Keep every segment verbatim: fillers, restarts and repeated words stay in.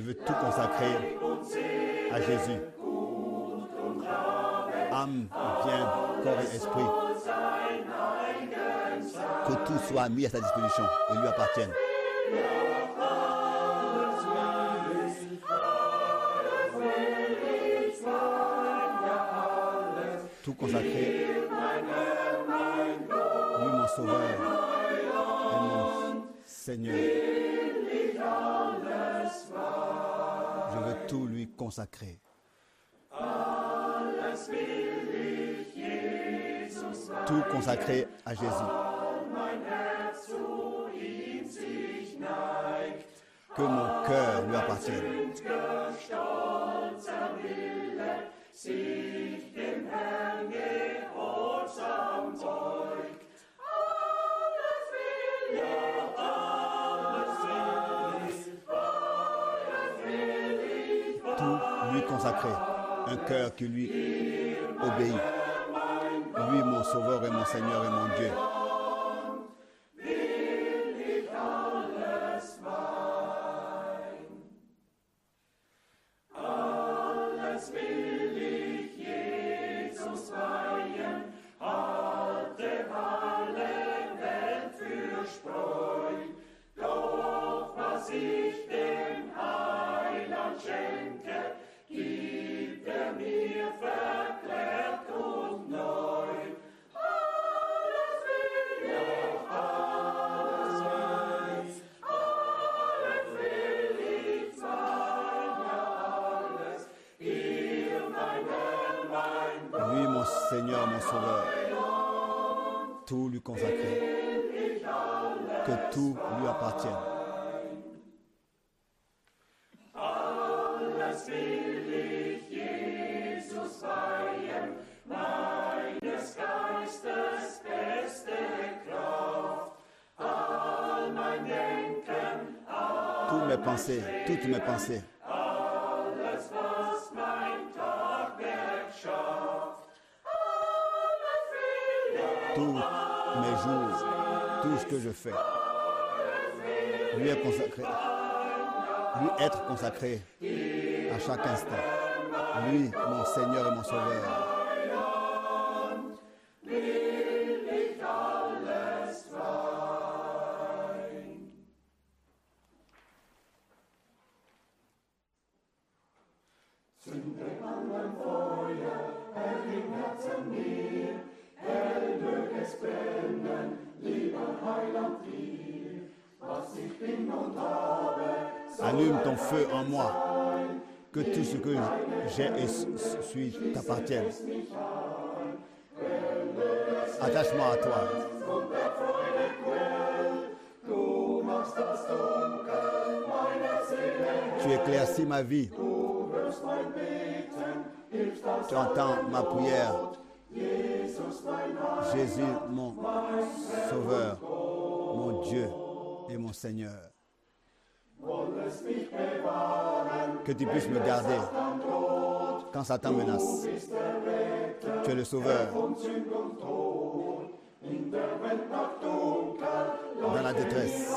veux tout consacrer à Jésus. Âme, bien, corps et esprit. Que tout soit mis à sa disposition et lui appartienne. Tout consacré. Lui, mon sauveur et mon Seigneur. Je veux tout lui consacrer. Tout consacré à Jésus. Que mon cœur lui appartienne. Tout lui consacré. Un cœur qui lui obéit. Lui, mon sauveur et mon Seigneur et mon Dieu. Seigneur, mon sauveur, tout lui consacrer, que tout lui appartienne. Alles will ich Jesus weihen, meines Geistes beste Kraft, all mein Denken, toutes mes pensées, toutes mes pensées. Alles, was mein Tagwerk schafft. Tous mes jours, tout ce que je fais, lui est consacré, lui être consacré à chaque instant. Lui, mon Seigneur et mon Sauveur. Allume ton feu en moi, que tout ce que j'ai et suis t'appartienne. Attache-moi à toi. Tu éclaircis ma vie. Tu entends ma prière. Jésus, mon Sauveur, mon Dieu et mon Seigneur. Que tu puisses me garder quand Satan menace. Tu es le Sauveur. Dans la détresse.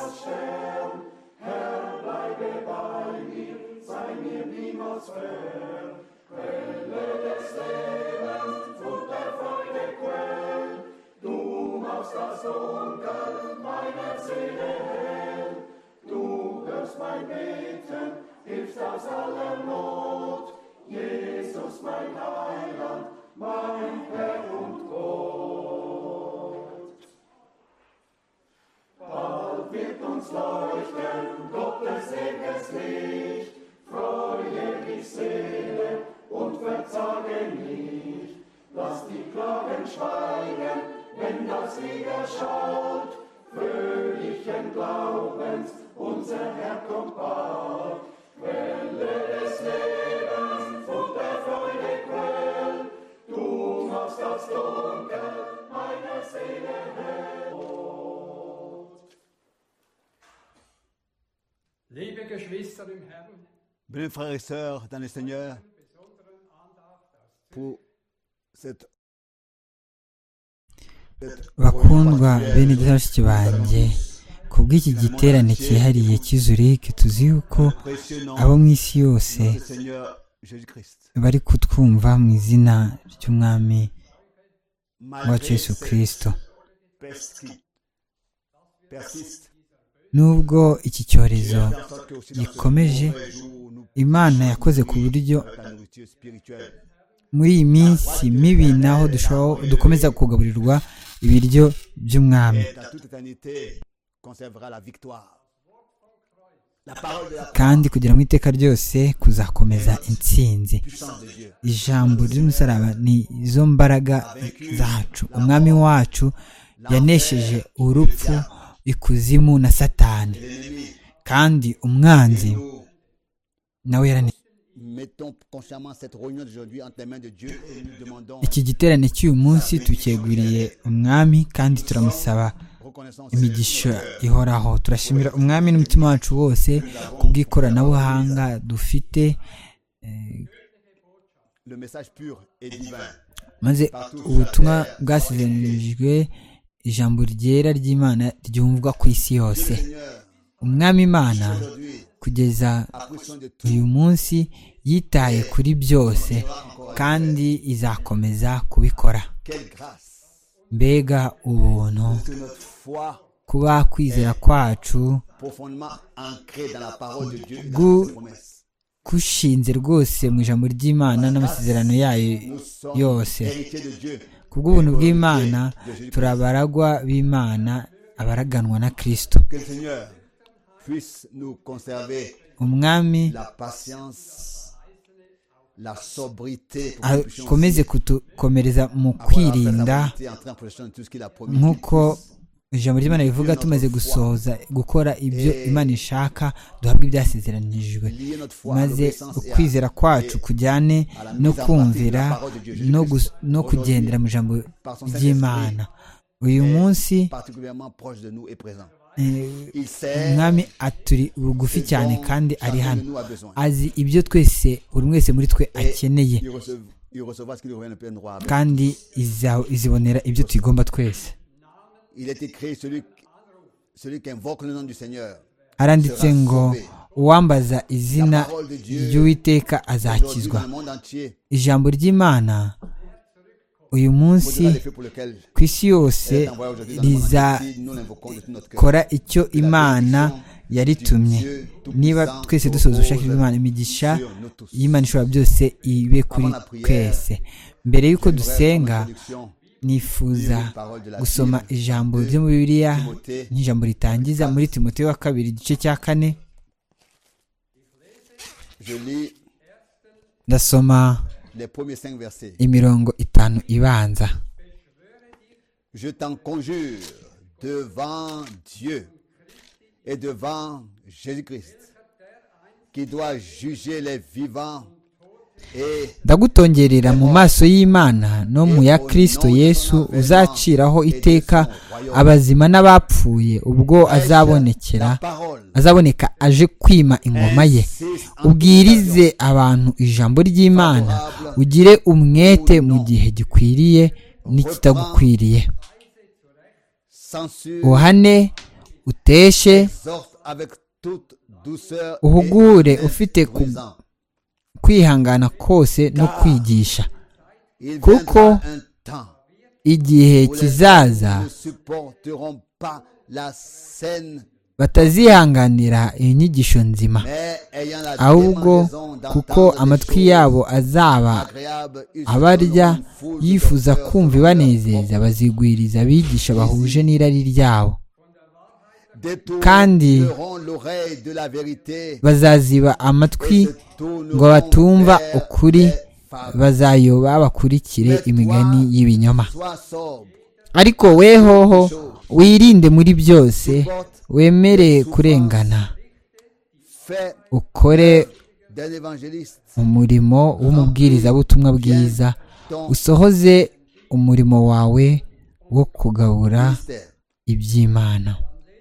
Das Dunkel meiner Seele hell, du hörst mein Beten, hilfst aus aller Not, Jesus mein Heiland, mein Herr und Gott. Bald wird uns leuchten Gottes ewiges Licht, freue die Seele und verzage nicht, lass die Klagen schweigen, wenn das Lied erschaut, fröhlichen Glaubens, unser Herr kommt bald. Quelle des Lebens und der Freude Quell, du machst das Dunkel meiner Seele hell. Liebe Geschwister im Herrn, Bien frères et sœurs dans le Seigneur, pour cette bakundwa bene bashiki banjye, ku ku bw'iki giterane cyihariye cy'izurike tuzi yuko abo mu isi yose bari kutwumva mu izina ry'umwami wacu Yesu Kristo. Nubwo iki cyorezo gikomeje, Imana yakoze ku buryo muri iyi minsi mibi naho dukomeza kugaburirwa ibiryo by'umwami, kandi kugira mu iteka ryose kuzakomeza intsinzi. Ijambo ry'umusaraba ni izo mbaraga zacu. Umwami wacu yanesheje urupfu, ikuzimu na Satani, kandi umwanzi nawe yaranesheje. Iki giterane cy'uyu munsi tucyeguriye umwami kandi turamusaba imigisha ihoraho. Turashimira umwami n'umutima wacu wose ku bw'ikoranabuhanga dufite, maze ubutumwa bwasizeranijwe, ijambo ryera ry'Imana ryumvwa ku isi yose. Umwami Imana kugeza uyu munsi yitaye kuri byose kandi izakomeza kubikora. Mbega ubuntu kuba kwizera kwacu gushinze rwose mu ijambo ry'Imana n'amasezerano yayo yose. Kubw'ubuntu bw'Imana turabaragwa b'Imana, abaraganwa na Kristo. Umwami akomeze kutukomereza mu kwirinda, nk'uko ijambo ry'Imana rivuga, tumaze gusohoza gukora ibyo Imana ishaka duhabwa ibyasezeranijwe, maze ukwizera kwacu kujyane no kumvira no kugendera mu ijambo ry'Imana. Uyu munsi umwami aturi bugufi cyane kandi ari hano, azi ibyo twese buri wese muri twe akeneye, kandi izibonera ibyo tugomba twese. Aranditse ngo uwambaza izina ry'Uwiteka azakizwa. Ijambo ry'Imana uyu munsi ku isi yose rizakora icyo Imana yaritumye. Niba twese dusoza ubushake bw'Imana, imigisha y'Imana ishobora byose ibe kuri twese. Mbere y'uko dusenga, nifuza gusoma ijambo ryo muri Bibiliya nk'ijambo ritangiza muri Timoteyo wa kabiri igice cya kane. Ndasoma imirongo itanu ibanza. Je t'en conjure devant Dieu et devant Jésus-Christ qui doit juger les vivants. Ndagutongerera mu maso y'Imana no mu ya Kristo Yesu uzaciraho iteka abazima n'abapfuye ubwo azabonekera azaboneka aje kwima ingoma ye. Ubwirize abantu ijambo ry'Imana, ugire umwete mu gihe gikwiriye n'ikitagukwiriye, uhane, uteshe, uhugure ufite ku kwihangana kose no kwigisha, kuko igihe kizaza batazihanganira inyigisho nzima, ahubwo kuko amatwi yabo azaba abarya yifuza kumva ibanezeza, bazigwiriza abigisha bahuje n'irari ryabo, kandi bazaziba amatwi ngo batumva ukuri, bazayoba bakurikire imigani y'ibinyoma. Ariko wehoho wirinde muri byose, wemere kurengana, ukore umurimo w'umubwirizabutumwa bwiza, usohoze umurimo wawe wo kugabura iby'Imana.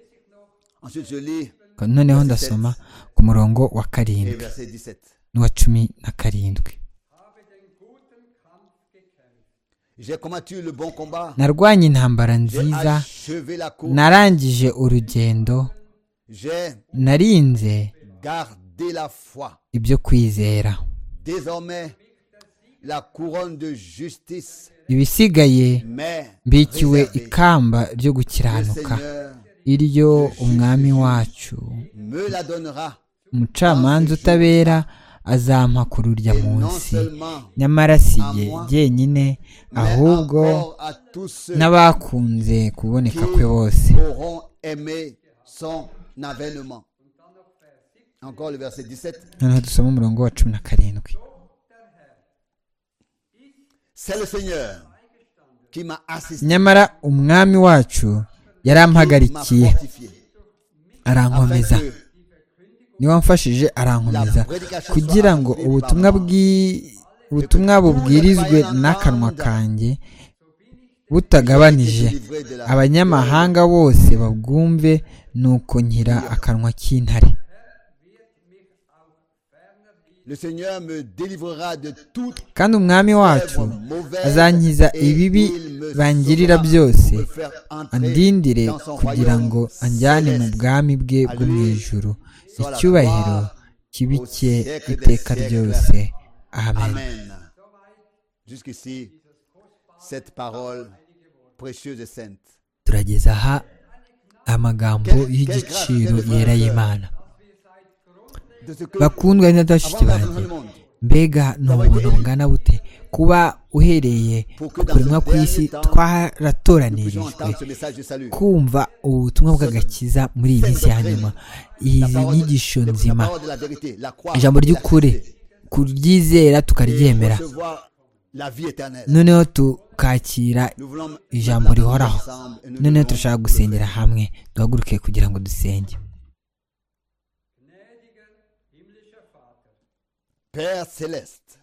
Noneho ndasoma ku murongo wa karindwi n'uwa cumi na karindwi. J'ai combattu le bon combat. narwanye intambara J'ai nziza, achevé la course. narangije urugendo, J'ai narinze gardé la foi. ibyo kwizera. Désormais, la couronne de justice ibisigaye m'est mbikiwe réservée. ikamba ryo Le gukiranuka, Seigneur iryo umwami wacu me la donnera. umucamanza utabera azampa kuri urya Et non munsi. seulement nyamara si jye jyenyine, mais ahubwo encore à tous ceux n'abakunze kuboneka kwe bose. qui auront aimé son avènement. Encore le verset dix-sept. noneho dusoma umurongo wa cumi na karindwi. C'est le Seigneur qui m'a assisté, nyamara umwami wacu qui m'a yarampagarikiye, fortifié, afin arankomeza, que niwe wamfashije arankomeza, kugira ngo ubutumwa bwi ubutumwa bubwirizwe n'akanwa kanjye butagabanije, délivré de la abanyamahanga bose babwumve, nuko nkira akanwa k'intare. Le Seigneur me délivrera de toute kandi umwami wacu œuvre mauvaise azankiza et ibibi il me bangirira sauvera byose, pour me faire entrer andindire dans son kugira royaume ngo anjyane mu céleste. bwami bwe bwo mu ijuru. icyubahiro kibe au cye siècle des iteka siècles. ryose. amen. Amen. Jusqu'ici, cette parole précieuse et sainte. turageza aha amagambo y'igiciro yera y'Imana. De ce que bakundwa n'abashiki avant la banjye, fondation du monde, mbega ni ubuntu bungana bute kuba uhereye ku kuremwa kw'isi nous puissions twaratoranyirijwe entendre ce message de salut. kumva ubutumwa bw'agakiza muri iyi minsi ya nyuma. izi nyigisho La nzima, parole de la vérité, la croix, ijambo et ry'ukuri, l'accepter, kuryizera et tukaryemera, recevoir la vie éternelle. noneho tukakira Nous voulons ijambo maintenant rihoraho. ensemble et nous noneho devons turashaka le gusengera faire. hamwe, duhaguruke kugira ngo dusenge. Père céleste,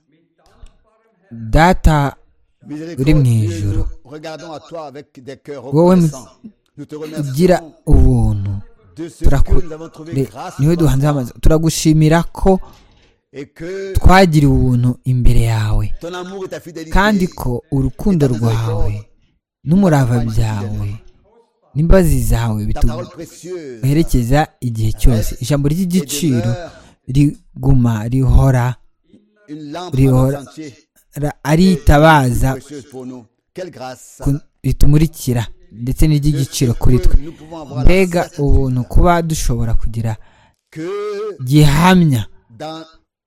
data uri mu miséricordieux, ijuru, nous regardons à toi avec des cœurs wowe reconnaissants. Nous te ugira remercions ubuntu, de ce que nous avons trouvé turakure grâce niwe devant duhanze toi amaso, turagushimira ko et que twagiriwe ubuntu imbere yawe, ton amour et ta fidélité kandi ko urukundo rwawe n'umurava byawe n'imbabazi zawe ta parole précieuse bituherekeza igihe cyose. ijambo ry'igiciro demeure riguma rihora une lampe à rihora notre sentier ra- ari itabaza précieuse pour nous. Quelle grâce ku- ritumurikira ndetse n'iry'igiciro kuri twe. que nous pouvons avoir la mbega certitude ubuntu kuba dushobora kugira que gihamya dans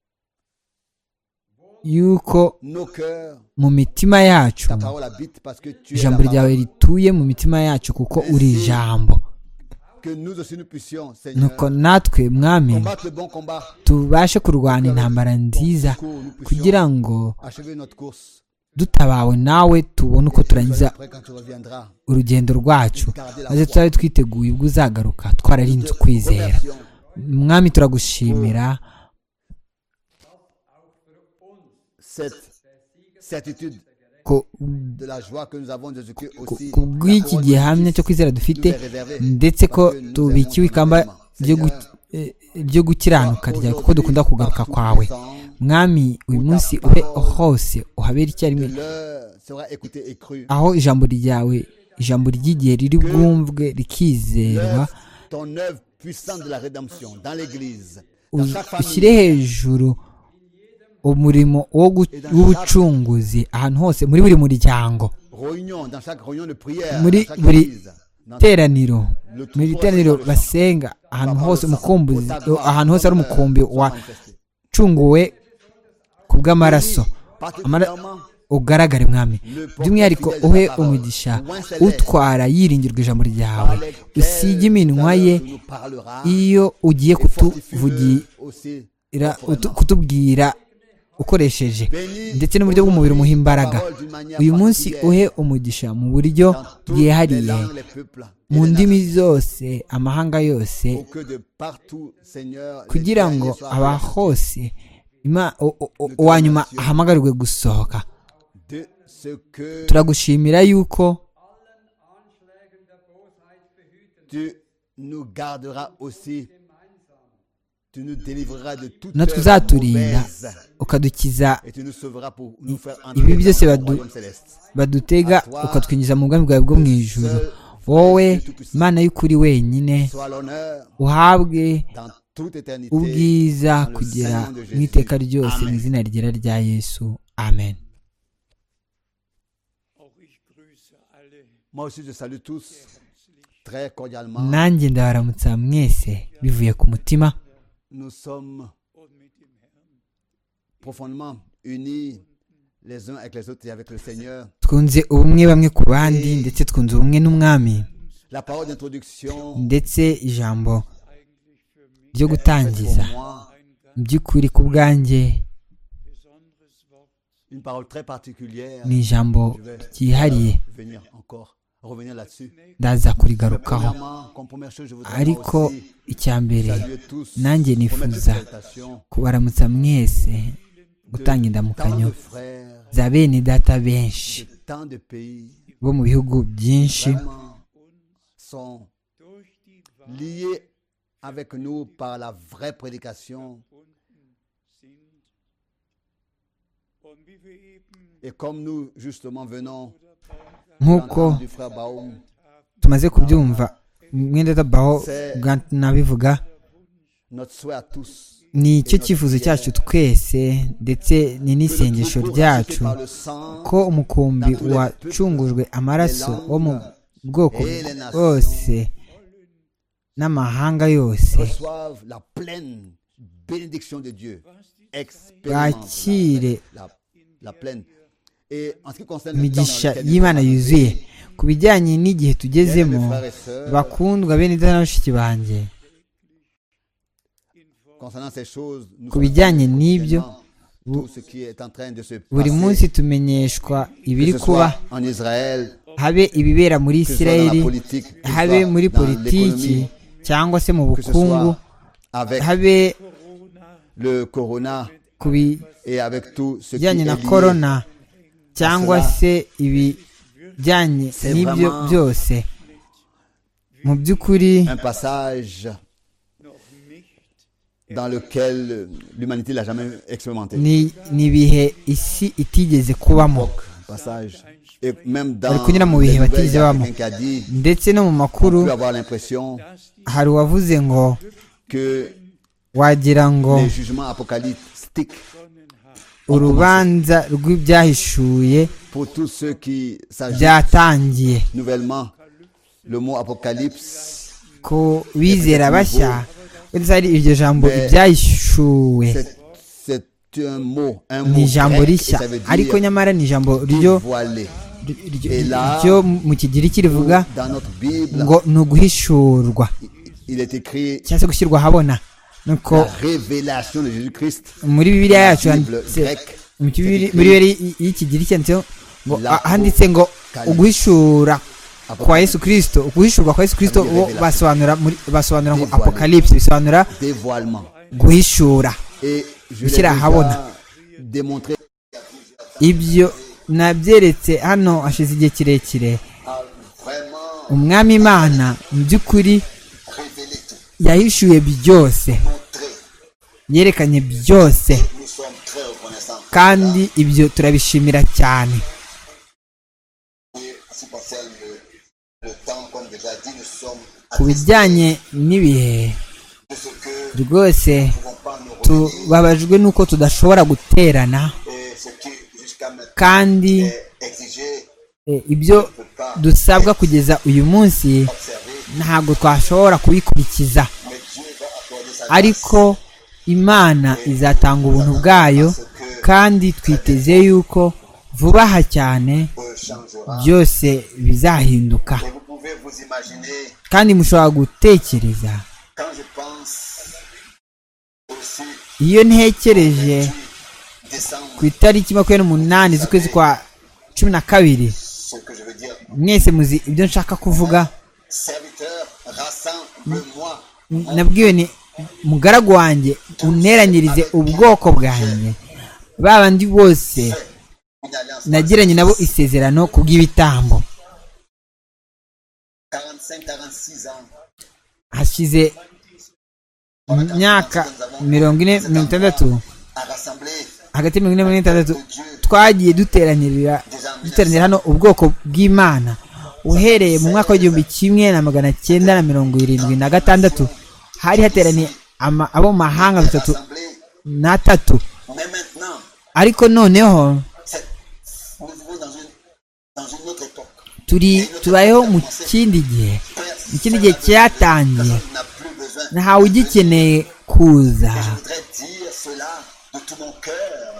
yuko nos cœurs mu mitima yacu ta parole habite parce que tu es la ijambo ryawe parole. rituye mu mitima yacu kuko uri ijambo. Que nous aussi nous puissions, Seigneur, nuko natwe mwami combattre le bon combat, tubashe kurwana intambara nziza, nous puissions kugira ngo achever notre course. dutabawe nawe tubone uko turangiza Après, quand tu reviendras, urugendo rwacu, maze turabe twiteguye ubwo uzagaruka twararinze ukwizera. remercions mwami turagushimira cette certitude ko de la joie que nous avons de ce que ku- aussi ku bw'iki gihamya cyo kwizera dufite, ndetse ko tubikiwe ikamba ryo gu- eh, ryo gukiranuka ryawe kuko dukunda kugaruka kwawe. mwami uyu munsi ube hose uhabera icyarimwe, l'heure sera écoutée et crue. aho ijambo ryawe ijambo ry'igihe riri bwumvwe rikizerwa, L'œuvre- ton œuvre puissante de la rédemption dans l'église, u- dans chaque ushyire famille, hejuru umurimo wo gu- w'ubucunguzi ahantu hose, muri buri muryango, réunion, dans chaque réunion de prière, muri dans chaque buri église, dans teraniro, le muri troupeau teraniro des basenga, ahantu par hose le sang, umukumbuzi, pour ta gloire, ahantu hose ari ton honneur, umukumbi soit manifesté. wacunguwe ku bw'amaraso, Particulièrement ugaragare mwami. by'umwihariko uhe umugisha utwara yiringirwa ijambo ryawe, usige iminwa ye iyo ugiye kutuvugira utu- kutubwira ukoresheje, ndetse n'uburyo bw'umubiri umuha imbaraga. uyu munsi uhe umugisha mu buryo bwihariye mu ndimi zose, amahanga yose, kugira ngo aba hose Ima- o- o- o- uwa nyuma ahamagarirwe gusohoka. turagushimira yuko tu nous garderas aussi tu nous délivreras de toute natwe œuvre uzaturinda mauvaise ukadukiza et tu nous sauveras pour nous faire ibi entrer byose dans le badu- royaume céleste. badutega ukatwinjiza mu bwami bwawe bwo mu ijuru. Wowe Mana y'ukuri wenyine Sois l'honneur uhabwe dans toute éternité. ubwiza dans le kugera Saint nom de Jésus. mu iteka ryose mu Amen. izina ryera rya Yesu, amen. Moi aussi je salue tous très cordialement. nanjye ndabaramutsa mwese bivuye ku mutima. Nous sommes profondément unis les uns avec les autres et avec le Seigneur. twunze ubumwe bamwe ku bandi ndetse twunze ubumwe n'umwami, La parole d'introduction ndetse ijambo ryo est pour gutangiza moi mu by'ukuri ku bwanjye une parole très particulière. ni ijambo Je vais ryihariye, venir encore revenir là-dessus. ndaza Mais kurigarukaho. premièrement, comme première chose, je voudrais moi ariko aussi icya mbere saluer tous, nanjye remettre nifuza une salutation kubaramutsa mwese, gutanga de tant indamukanyo de frères, za bene data benshi de tant de pays bo mu bihugu byinshi vraiment sont liés avec nous par la vraie prédication. Et comme nous justement venons nk'uko d'entendre du frère Baum, tumaze kubyumva mwenda tabaho nabivuga, notre souhait à tous ni cyo cyifuzo cyacu twese ndetse ni n'isengesho ryacu ko umukumbi wacungujwe amaraso wo mu bwoko bwose n'amahanga yose reçoivent la pleine bénédiction de Dieu, bakire la, la pleine. Et en ce qui concerne le temps imigisha dans lequel nous y'Imana sommes yuzuye. entrés, Ku bijyanye n'igihe tugezemo, mes frères et sœurs, bakundwa bene data na bashiki banjye, concernant ces choses, nous ku bijyanye sommes n'ibyo, tout ce qui est en train de se buri passer, munsi tumenyeshwa ibiri que ce kuba, soit en Israël, habe ibibera muri que ce soit dans la Isirayeli, politique, que ce habe soit muri dans politiki l'économie, cyangwa se mu que ce bukungu, soit avec habe le corona ku bijyanye et avec tout ce qui est na lié. korona cyangwa se ibijyanye C'est n'ibyo vraiment byose. Mu by'ukuri Un passage dans lequel l'humanité l'a jamais expérimenté. ni ni ibihe isi itigeze kubamo, Passage. Et même bari dans kunyura mu les bihe nouvelles, il batigeze y a babamo, quelqu'un qui a dit, ndetse no mu on makuru peut avoir l'impression hari uwavuze ngo que wagira ngo les jugements apocalyptiques urubanza rw'ibyahishuye pour tous ceux qui s'ajoutent byatangiye nouvellement le mot apocalypse, ku bizera bashya. Uretse hari iryo jambo Mais ibyahishuwe c'est, c'est un mot, un ni mot ijambo grec, et rishya, ça veut ariko dire nyamara ni ijambo ryo dévoilé. ryo- Et là, ryo mu kigiriki rivuga Dans notre Bible, ngo ni uguhishurwa il est écrit cyangwa se gushyirwa ahabona. nuko la révélation de Jésus-Christ. muri bibiliya yacu La Bible handitse grecque, mu c'est kibiri- écrit muri bibiri y'ikigiriki handitseho ngo La ah, handitse ngo Apocalypse. uguhishura kwa Yesu Kristo. Uguhishurwa kwa Yesu Kristo Ça veut dire bo révélation. basobanura muri basobanura ngo Dévoilé. apocalypse bisobanura dévoilement. guhishura. Et je l'ai Gushyira ahabona. déjà démontré Ibyo nabyeretse hano hashize igihe kirekire. vraiment Umwami Imana mu by'ukuri révélé tout, yahishuye byose, montré. yerekanye byose, Nous sommes très reconnaissants. kandi ibyo turabishimira cyane. Et en ce qui concerne le, le temps, comme déjà dit, nous sommes Ku bijyanye n'ibihe de ce que rwose nous ne pouvons pas nous retenir tubabajwe n'uko tudashobora guterana, et ce qui jusqu'à maintenant kandi est exigé e, ibyo ne peut pas dusabwa kugeza uyu munsi observer, ntabwo twashobora kubikurikiza, mais Dieu va accorder sa grâce ariko Imana izatanga ubuntu bwayo, kandi twiteze yuko vuba aha cyane euh, changera. byose bizahinduka. Et vous pouvez vous imaginer, Kandi mushobora gutekereza, quand je pense aussi iyo ntekereje décembre, ku itariki makumyabiri n'umunani z'ukwezi kwa cumi na kabiri, ce que je veux dire, mwese muzi ibyo nshaka kuvuga. serviteur, rassemble-moi. Nabwiwe ni mugaragu wanjye unteranyirize ubwoko bwanjye, ba bandi bose Une alliance nagiranye nabo isezerano ku bw'ibitambo. quarante-cinq quarante-six ans. Hashize mu myaka mirongo ine mirongo itandatu à rassembler hagati ya mirongo ine na mirongo itandatu de Dieu twagiye duteranirira duteranira hano ubwoko bw'Imana uhereye mu mwaka w'igihumbi kimwe na magana cyenda na mirongo irindwi na gatandatu hari hateraniye ama- abo mu mahanga bitatu rassemblés. n'atatu Mais maintenant, ariko noneho c'est- nous vivons dans une, dans une autre époque. turi tubayeho mu kindi gihe mu kindi gihe cyatangiye Personne n'a plus besoin. ntawe ugikeneye kuza Et je voudrais dire cela de tout mon cœur.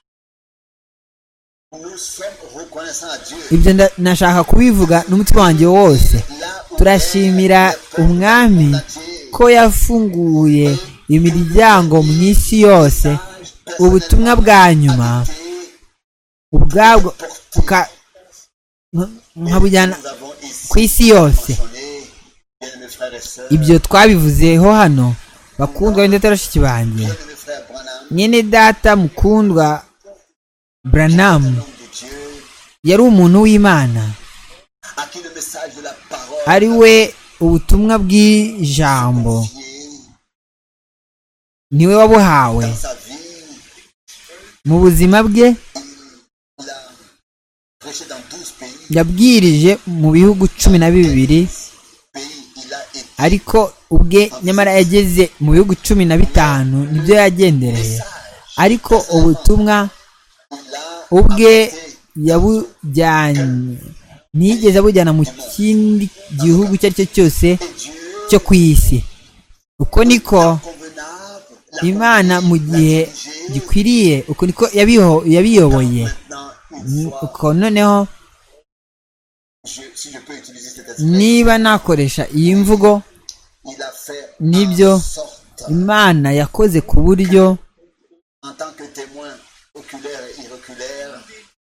Nous sommes reconnaissants à Dieu. ibyo nda- nashaka kubivuga n'umutima wanjye wose Là où turashimira umwami ko yafunguye imiryango mu isi yose ubutumwa bwa nyuma ubwabwo buka- nka- nkabujyana nous avons ici ku isi yose mentionné, bien-aimés frères et sœurs, ibyo twabivuzeho hano bakundwa ndetse bashiki banjye bien-aimés frères Branham, nyine data mukundwa Branham homme de Dieu, yari umuntu w'Imana à qui le message de la parole ari we ubutumwa bw'ijambo confié niwe wabuhawe dans sa vie, mu buzima bwe il a prêché dans douze pays, yabwirije mu bihugu cumi na bibiri pays, il a été ariko ubwe nyamara yageze mu bihugu cumi na bitanu nibyo yagendereye ariko ubutumwa il a ubwe apporté yabujyanye ntiyigeze abujyana mu kindi gihugu icyo ari cyo cyose et Dieu cyo ku isi uko niko convenable, la Imana mu gihe dirigée, gikwiriye uko niko yabiho- yabiyoboye maintenant une fois, uko noneho je, si je peux utiliser cette expression, niba nakoresha iyi mvugo il a fait nibyo en sorte, Imana yakoze ku buryo en tant que témoin oculaire et iroculaire,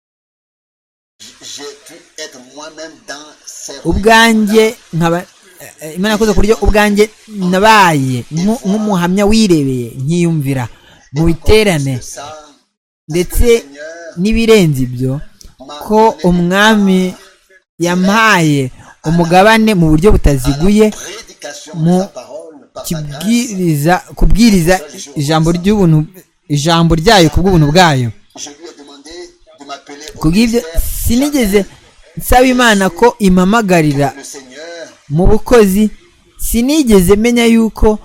j'ai pu être moi-même dans ces ubwanjye nkaba eh, Imana yakoze ku buryo ubwanjye nabaye nku- nk'umuhamya wirebeye nkiyumvira mu biterane de ça, ndetse Seigneur n'ibirenze ibyo m'a ko donné umwami yampaye umugabane mu buryo butaziguye prédication mu de sa parole par sa grâce. kibwiriza kubwiriza ijambo ry'ubuntu ijambo ryayo ku bw'ubuntu bwayo Je lui ai demandé de m'appeler au kubw'ibyo ministère. sinigeze nsaba Imana ko impamagarira Le Seigneur mu bukozi sinigeze menya yuko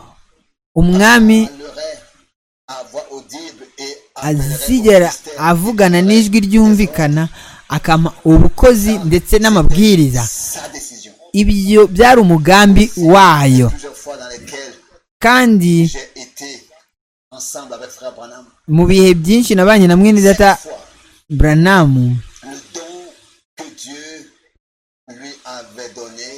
umwami parlerait à voix audible et appellerait au azigera ministère avugana n'ijwi ryumvikana akampa ubukozi ndetse n'amabwiriza sa décision. ibyo byari umugambi wayo Plusieurs fois dans lesquelles kandi j'ai été ensemble avec frère Branham. mu bihe byinshi nabanye na mwene data Cette fois, Branham le don que Dieu lui avait donné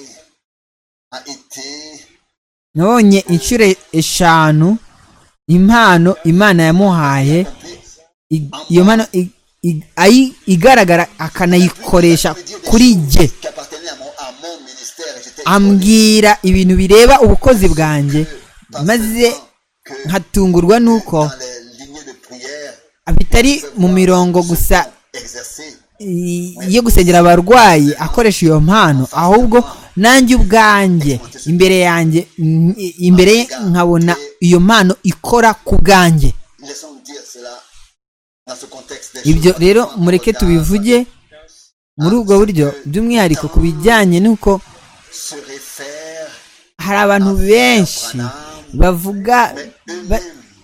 a été nabonye inshuro eshanu impano Imana yamuhaye i- iyo mpano i- i- ayi- igaragara akanayikoresha kuri jye qui appartenait à mon, à mon ministère et j'étais ambwira ibintu bireba ubukozi bwanjye maze que nkatungurwa n'uko dans les lignées de prière bitari mu mirongo gusa exercée i- yo gusengera abarwayi akoresha iyo mpano ahubwo nanjye ubwanjye imbere yanjye mm, i- imbere ye nkabona iyo mpano ikora ku bwanjye laissons dire cela dans ce contexte des ibyo choses. rero mureke tubivuge muri ubwo buryo by'umwihariko ku bijyanye n'uko se réfère hari abantu benshi bavuga ba-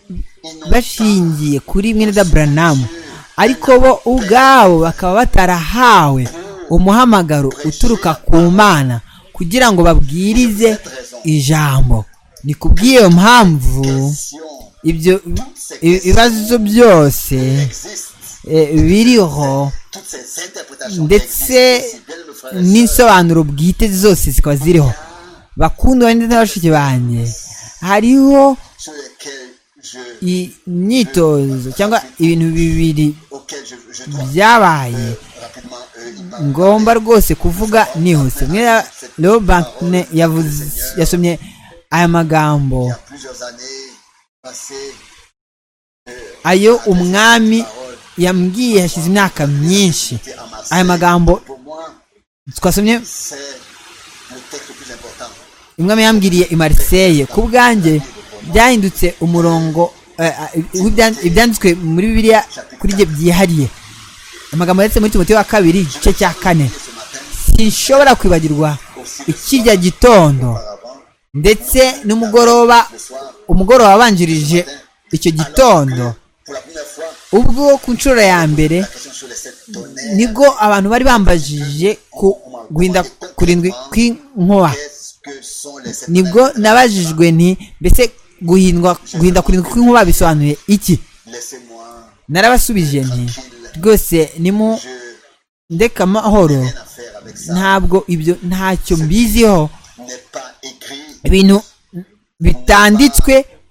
bashingiye kuri mwene da Branham ariko bo ubwabo bakaba batarahawe umuhamagaro uturuka ku Mana kugira ngo babwirize ijambo ni kubw'iyo mpamvu ibyo i- ibibazo byose eh, biriho toutes ces interprétations ndetse existent, bien le frère et sœur, n'insobanuro bwite zose zikaba ziriho bakundwa ndetse n'abashiki banjye hariho sur lesquels je imyitozo cyangwa ibintu bibiri auxquels je, je dois byabaye rapidement euh, y parler. ngomba rwose kuvuga nihuse mwene Leo Bankne yavuze yasomye aya magambo Il y a plusieurs années passées ayo umwami yambwiye hashize imyaka myinshi aya magambo pour moi twasomye c'est le texte le plus important. umwami yambwiriye i Marseille ku bwanjye byahindutse umurongo ibyanditswe muri bibiliya kuri ibyo byihariye. Amagambo yanditse muri Timoteyo wa kabiri igice cya kane, sinshobora kwibagirwa ikirya gitondo ndetse n'umugoroba umugoroba wabanjirije icyo gitondo, ubwo ku nshuro ya mbere nibwo abantu bari bambajije ku guhinda kurindwi kw'inkuba. Nibwo nabajijwe nti mbese guhindwa guhinda kurindwi kw'inkuba bisobanuye iki? Narabasubije nti rwose nimu ndeka amahoro, ntabwo ibyo ntacyo mbiziho, ibintu bitanditswe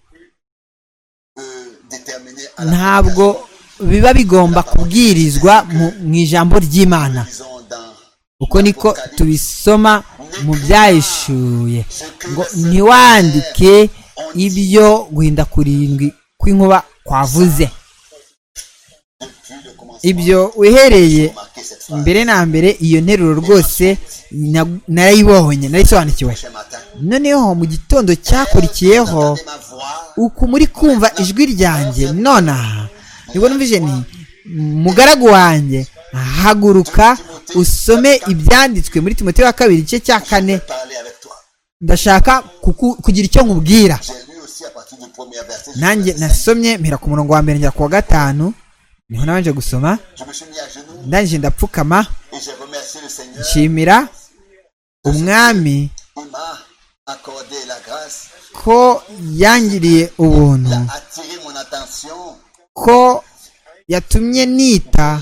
ntabwo biba bigomba kubwirizwa mu ijambo ry'Imana. Uko niko tubisoma mu byahishuye ngo ntiwandike ibyo guhinda kurindwi kw'inkuba kwavuze. Ibyo uhereye mbere na mbere iyo nteruro rwose narayibonye, narayisobanukiwe. Noneho mu gitondo cyakurikiyeho uku muri kumva ijwi ryanjye nonaha nibwo numvise nti mugaragu wanjye haguruka usome ibyanditswe muri Timoteyo wa kabiri igice cya kane, ndashaka kugira icyo nkubwira. Nanjye nasomye mpera ku murongo wa mbere njya ku wa gatanu, niho nabanje gusoma, ndangije ndapfukama nshimira umwami ko yangiriye ubuntu, ko yatumye nita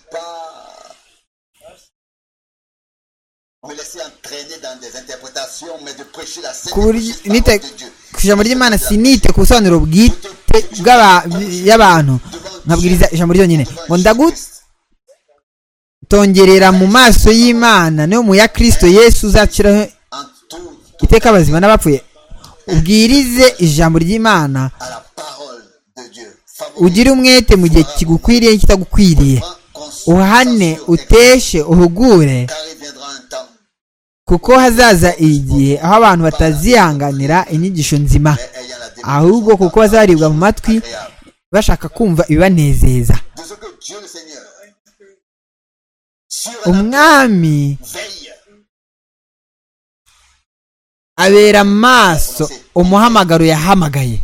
ku ijambo ry'Imana, sinite ku busobanuro bwite y'abantu, nkabwiriza ijambo ryonyine. Ngo ndagutongerera mu maso y'Imana no mu ya Kristo Yesu uzaciraho iteka abazima n'abapfuye, ubwirize ijambo ry'Imana, ugire umwete mu gihe kigukwiriye n'ikitagukwiriye, uhane uteshe uhugure, kuko hazaza igihe aho abantu batazihanganira inyigisho nzima, ahubwo kuko bazaribwa mu matwi bashaka kumva ibibanezeza. Umwami abera amaso umuhamagaro yahamagaye.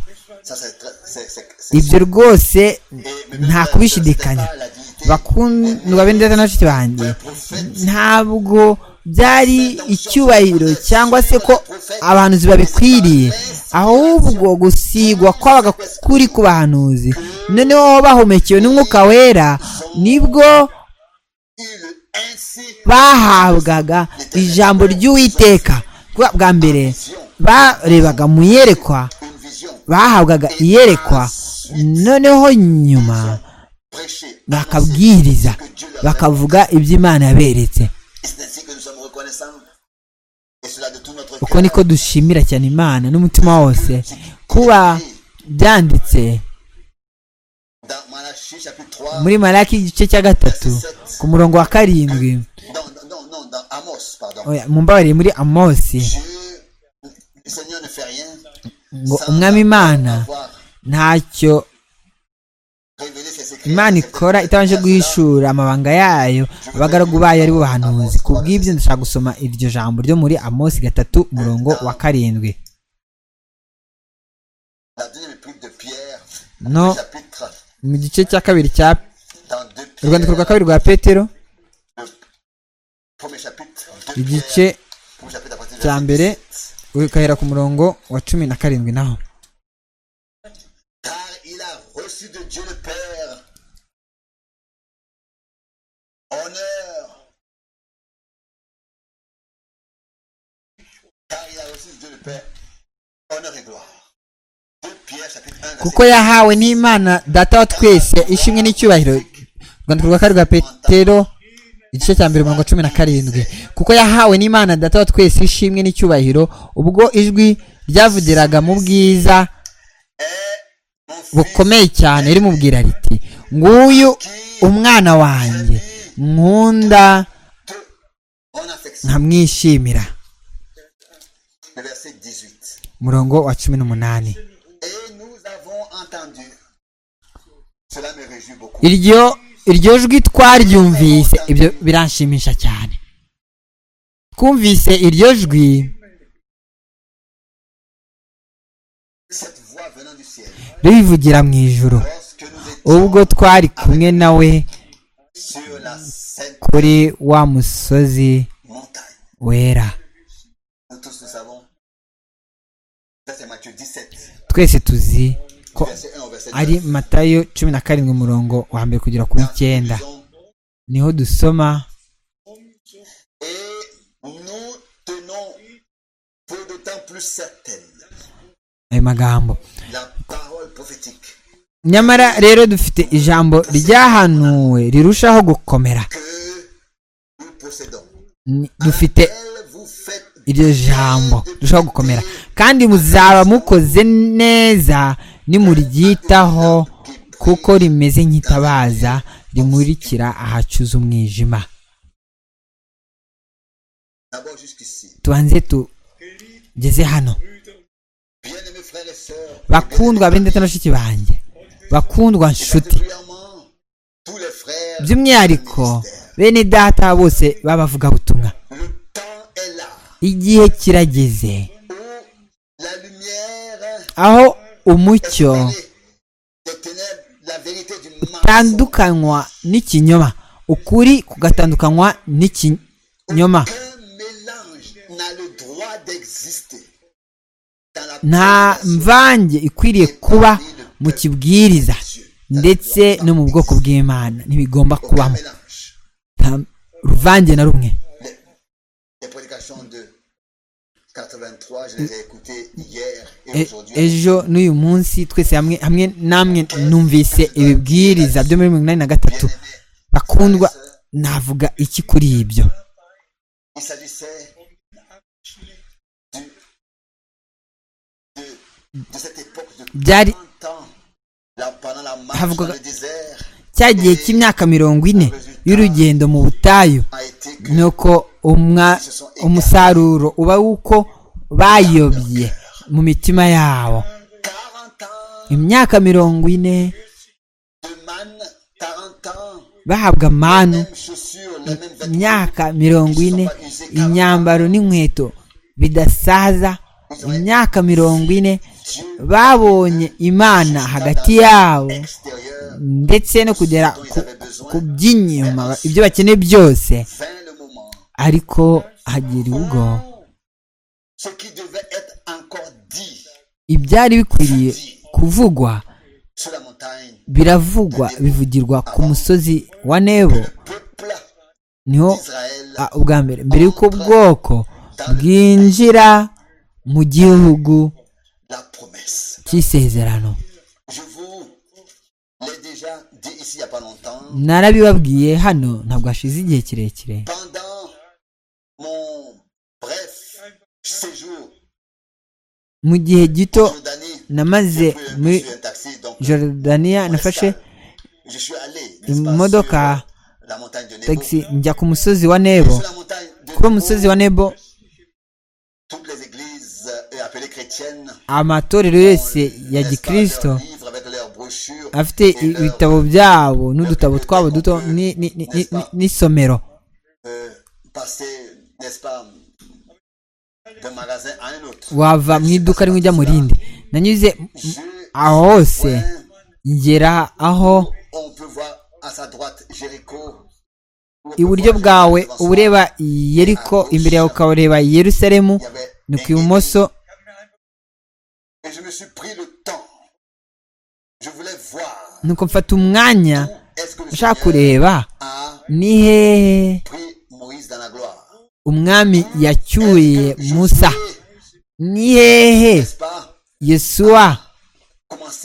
Ibyo rwose nta kubishidikanya. Bakundwa bene data na bashiki banjye, ntabwo byari icyubahiro cyangwa se ko abahanuzi babikwiriye, ahubwo gusigwa kwabaga kuri ku bahanuzi. Noneho bahomekewe n'Umwuka Wera nibwo bahabwaga ijambo ry'Uwiteka. Bwa mbere barebaga mu iyerekwa, bahabwaga iyerekwa, noneho nyuma bakabwiriza, bakavuga iby'Imana yaberetse. Uko niko dushimira cyane Imana n'umutima wose kuba byanditse muri Malaki igice cya gatatu ku murongo wa karindwi, mumbabarire muri Amosi, ngo umwami Imana ntacyo Imana ikora itabanje guhishura amabanga yayo abagaragu bayo ari bo bahanuzi. Kubw'ibyo ndashaka gusoma iryo jambo ryo muri Amosi gatatu umurongo wa karindwi. No mu gice cya kabiri cya urwandiko rwa kabiri rwa Petero igice cya mbere ukahera ku murongo wa cumi na karindwi naho. De Dieu le Père, honneur, car il a reçu de Dieu le Père, honneur et gloire. deux Pierre chapitre un. Kuko yahawe n'Imana data wa twese ishimwe n'icyubahiro. Rwandiko rwa kabiri rwa Petero igice cya mbere umurongo cumi na karindwi. Kuko yahawe n'Imana data wa twese ishimwe n'icyubahiro ubwo ijwi ryavugiraga mu bwiza bukomeye cyane rimubwira riti, nguyu umwana wanjye nkunda nkamwishimira. Murongo wa cumi n'umunani. entendu. Cela me réjouit beaucoup. iryo iryo jwi twaryumvise, ibyo biranshimisha cyane. Twumvise iryo jwi Cette voix venant du ciel. rivugira mu ijuru, Lorsque nous étions ubwo twari kumwe nawe sur la sainte kuri wa musozi montagne. wera. Nous tous nous savons. Ça c'est Matthieu dix-sept. Twese tuzi ko Verset un au verset ari neuf. Matayo cumi na karindwi umurongo wa mbere kugera ku w'icyenda. Nous Niho dusoma Et nous tenons pour d'autant plus certaine ayo magambo. la parole prophétique Nyamara rero dufite ijambo ryahanuwe rirushaho gukomera. que nous possédons. Ni- dufite Elle vous fait iryo jambo rirushaho gukomera, kandi muzaba mukoze neza nimuryitaho, kuko rimeze nk'itabaza rimurikira ahacuze umwijima. d'abord jusqu'ici. Tubanze tugeze hano. Bien-aimés frères et sœurs, Bakundwa bene ndetse na bashiki banjye, bakundwa nshuti, particulièrement tous les frères, by'umwihariko bene data bose b'abavugabutumwa, le temps est là igihe kirageze où la lumière aho umucyo des ténèbres, la vérité du mensonge, utandukanywa n'ikinyoma, ukuri kugatandukanywa n'ikinyoma. qu'un mélange n'a le droit d'exister dans la Nta prédication mvange ikwiriye kuba mu kibwiriza ndetse no mu bwoko bw'Imana, ntibigomba aucun kubamo mélange. nta ruvange na rumwe. Les, les prédications de quatre-vingt-trois, je les ai écoutées hier et E- aujourd'hui. ejo n'uyu munsi twese hamwe hamwe namwe numvise ibibwiriza byo muri mirongo inani na gatatu. Bakundwa, navuga iki kuri ibyo? Il s'agissait du, de, de cette époque de Byari quarante ans, là, pendant la marche Havuga- dans le désert, cya gihe cy'imyaka mirongo ine y'urugendo mu butayu, a été que nuko umwa umusaruro uba wuko bayobye mu mitima yabo. quarante ans Imyaka mirongo ine de manne, quarante ans, bahabwa manu, même chaussures, les mêmes vêtements, imyaka mirongo ine imyambaro n'inkweto bidasaza, imyaka mirongo ine Dieu babonye Imana hagati yabo, extérieur, ndetse no kugera ku, ku by'inyuma ibyo bakeneye byose. vint le moment. Ariko hagera ubwo Ce qui devait être encore dit ibyari bikwiriye kuvugwa sur la montagne, biravugwa, bivugirwa ku musozi wa Nebo. le peuple Niho d'Israël ah, ubwa mbere mbere y'uko ubwoko bwinjira mu gihugu la promesse. cy'isezerano. Je vous l'ai déjà dit ici il n'y a pas longtemps. Narabibabwiye hano ntabwo hashize igihe kirekire. Pendant mon bref séjour Mu gihe gito en Jordanie, namaze je muri suis un taxi, donc Jordania, nafashe je suis allé n'est-ce pas, imodoka sur la montagne de Nebo. taxi njya ku musozi wa Nebo. Sur la montagne de Kuri uwo Nebo, musozi wa Nebo toutes les églises euh, appelées chrétiennes amatorero yose ya gikristo leurs livres avec leurs brochures afite et leurs, ibitabo byabo n'udutabo twabo duto ni- ni- ni- ni- ni- n'isomero. euh, passer, n'est-ce pas, d'un magasin à un autre. Wava mu iduka rimwe ujya mu rindi. Nanyuze m- Je aho hose vois, ngera aho on peut voir à sa droite Jéricho. iburyo bwawe uba ureba Yeriko, imbere yawe ukaba ureba Yerusalemu, Il y avait ni un ku ibumoso. Et je me suis pris le temps. Je voulais voir Nuko mfata umwanya où est-ce que le nshaka Seigneur kureba a ni hehe pris Moïse dans la gloire. umwami yacyuye Est-ce que Musa, Josué, ni hehe n'est-ce pas, Yesuwa commencé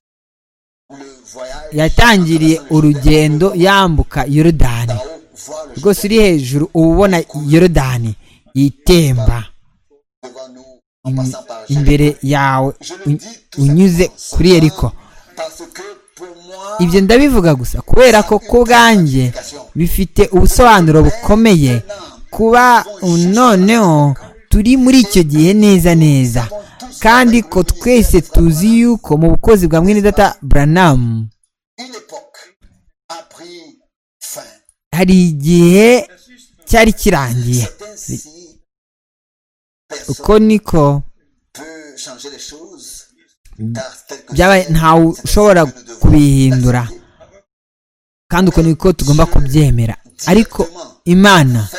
le voyage yatangiriye en traversant le urugendo Jourdain, yambuka Yorodani. d'en-haut, voir le Rwose uri Jourdain hejuru uba ubona Yorodani itemba devant nous en im- passant par imbere Jéricho. yawe, Je le un- dis tout unyuze simplement kuri Yeriko. parce que pour moi, Ibyo ndabivuga gusa kubera ko ku bwanjye bifite ubusobanuro bukomeye kuba noneho turi muri icyo gihe neza neza. kandi ko twese tuzi yuko mu bukozi bwa mwene data Branham hari igihe cyari kirangiye. uko niko byabaye, ntawe ushobora kubihindura, kandi uko niko tugomba kubyemera. ariko Imana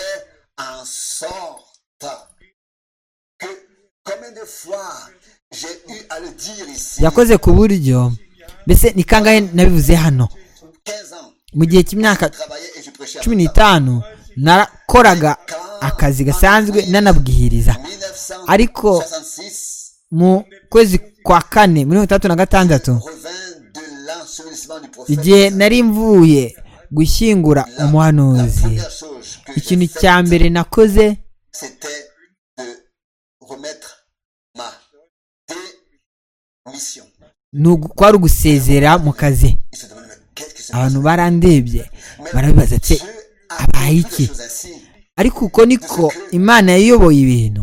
yakoze ku buryo, mbese ni kangahe nabivuze hano, mu gihe cy'imyaka cumi n'itanu nakoraga akazi gasanzwe nanabwiriza, ariko mu kwezi kwa kane muri mirongo itandatu na gatandatu igihe nari mvuye gushyingura umuhanuzi, ikintu cya mbere nakoze ni ukwari ugusezera mu kazi. abantu barandebye barabibaza ati abaye iki, ariko uko niko Imana yayoboye ibintu.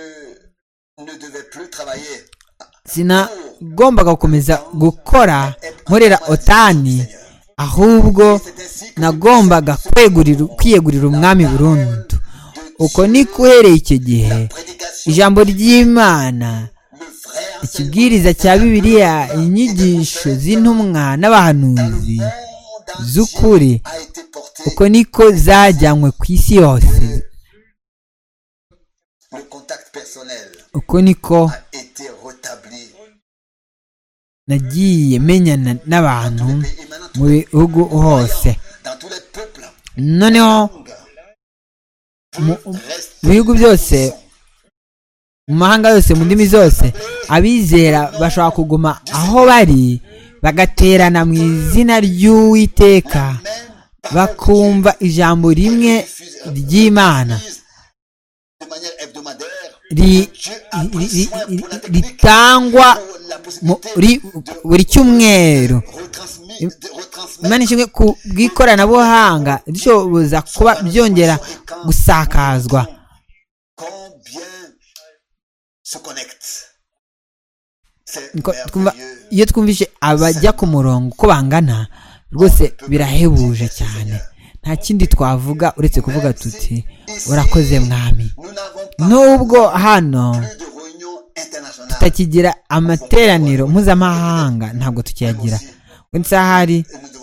sinagombaga gukomeza gukora nkorera otani, ahubwo nagombaga kwiyegurira umwami burundu. uko niko uhereye icyo gihe ijambo ry'Imana, ikibwiriza cya Bibiliya, inyigisho z'intumwa n'abahanuzi z'ukuri, uko niko zajyanywe ku isi yose. uko niko nagiye menyana n'abantu mu bihugu hose. noneho mu bihugu byose, mu mahanga yose, mu ndimi zose, abizera bashobora kuguma aho bari bagaterana mu izina ry'Uwiteka, bakumva ijambo rimwe ry'Imana ritangwa buri cyumweru. Imana ishimwe ku bw'ikoranabuhanga rishoboza kuba byongera gusakazwa. iyo twumvise abajya ku murongo uko bangana, rwose birahebuje cyane. nta kindi twavuga uretse kuvuga tuti urakoze mwami. nubwo hano tutakigira amateraniro mpuzamahanga, ntabwo tukiyagira, hari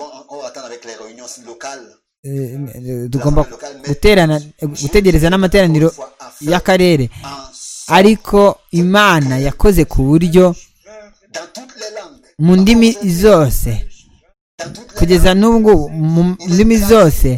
tugomba guterana gutegereza n'amateraniro y'akarere, ariko Imana yakoze ku buryo mu ndimi zose, kugeza n'ubwo mu ndimi zose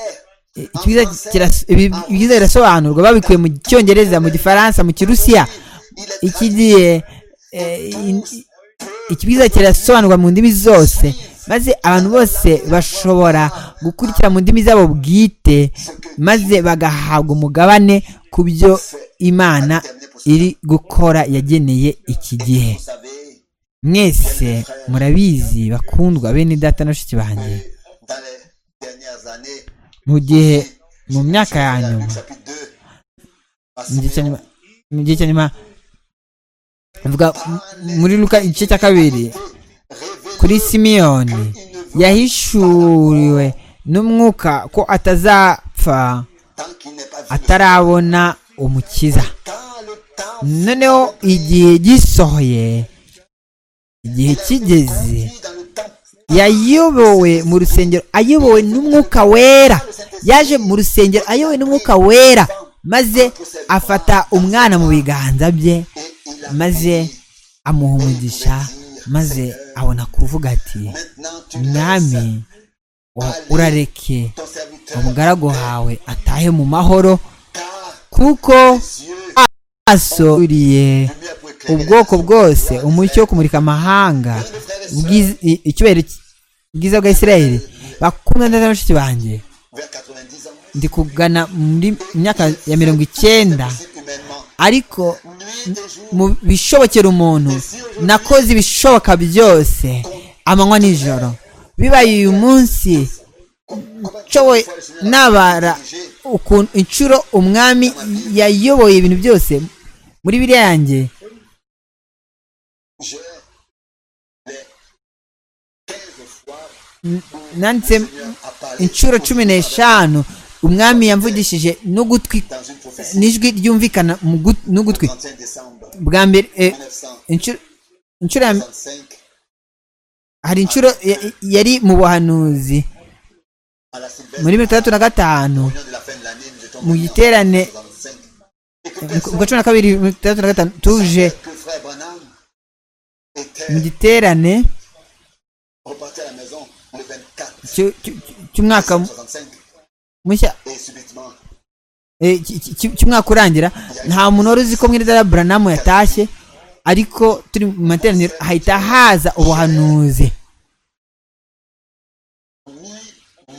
ibyiza birasobanurwa, babikuye mu Cyongereza, mu Gifaransa, mu Kirusiya. iki gihe ikibwiza kirasobanurwa mu ndimi zose, maze abantu bose bashobora gukurikira mu ndimi zabo bwite, maze bagahabwa umugabane ku byo Imana iri gukora yageneye iki gihe. mwese murabizi bakundwa bene data na bashiki banjye, mu gihe mu myaka ya nyuma, mu gihe cya nyuma, mvuga muri Luka igice cya kabiri, kuri Simiyoni yahishuriwe n'umwuka ko atazapfa atarabona umukiza. noneho igihe gisohoye, igihe kigeze, yayobowe mu rusengero ayobowe n'umwuka wera. yaje mu rusengero ayobowe n'umwuka wera, maze afata umwana mu biganza bye, maze amuha umugisha, maze abona kuvuga ati mwami, urareke umugaragu wawe atahe mu mahoro, kuko amaso uriye ubwoko bwose umucyo wo kumurika amahanga, icyubahiro bwiza bwa Isirayeli. bakundwa na bashiki banjye, ndi kugana muri myaka ya mirongo icyenda, ariko mu bishobokera umuntu nakoze ibishoboka byose amanywa nijoro. bibaye uyu munsi nshoboye nabara ukuntu inshuro umwami yayoboye ibintu byose muri biriya yanjye, j'ai les quinze fois nanditse le Seigneur a parlé inshuro cumi n'eshanu umwami yamvugishije n'ugutwi dans une prophétie n'ijwi ryumvikana mu gut- n'ugutwi trente et un décembre bwa mbere eh, mille neuf cent inshuro inshuro ya soixante-cinq hari inshuro ya- yari mu buhanuzi à la Sylvestre, muri mirongo itandatu na gatanu réunion de la fin de l'année, nous étions mu réunis en giterane soixante-cinq. Et que ku personne bwa cumi na kabiri mirongo itandatu na gatanu tuje que frère Branham était mu giterane reparti à la maison le vingt-quatre cy'u- cy'u- cy'umwaka soixante-cinq mushya et subitement eh, cy- cy- cy'umwaka urangira nta muntu wari uzi ko mwene Branham yatashye ariko turi mu materaniro hahita haza ubuhanuzi mis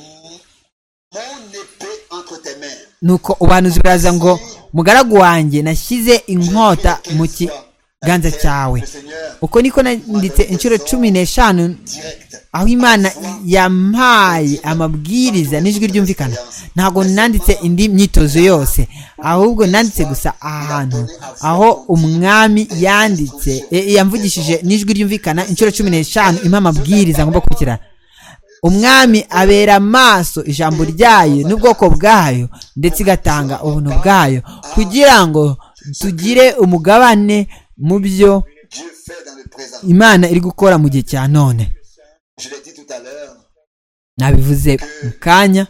mon épée entre tes mains. nuko ubuhanuzi buraza ngo mugaragu wanjye nashyize inkota mu kiganza cyawe Le Seigneur uko niko nanditse inshuro cumi n'eshanu direct aho imana yampaye amabwiriza n'ijwi ryumvikana ntabwo nanditse indi myitozo yose ahubwo nanditse gusa ahantu aho umwami yanditse e, yamvugishije n'ijwi ryumvikana inshuro cumi n'eshanu impa amabwiriza ngomba gukurikirana umwami abera amaso ijambo ryayo n'ubwoko bwayo ndetse igatanga ubuntu bwayo kugira ngo tugire umugabane mu byo Dieu fait dans le présent. imana iri gukora mu gihe cya none Je l'ai dit tout à l'heure, nabivuze mu kanya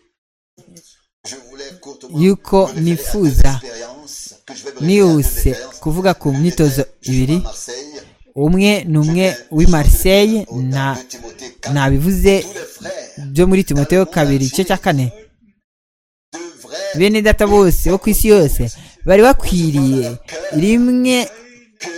je voulais courtement yuko me référer à deux nifuza expériences, que je vais me référer à deux nihuse expériences. kuvuga ku myitozo Je suis ibiri à Marseille, umwe ni umwe w'i Marseille na dans deux Timothée quatre. nabivuze Tous les frères byo muri timoteyo kabiri igice cya kane devraient bene data bose bo ku isi yose bari bakwiriye rimwe que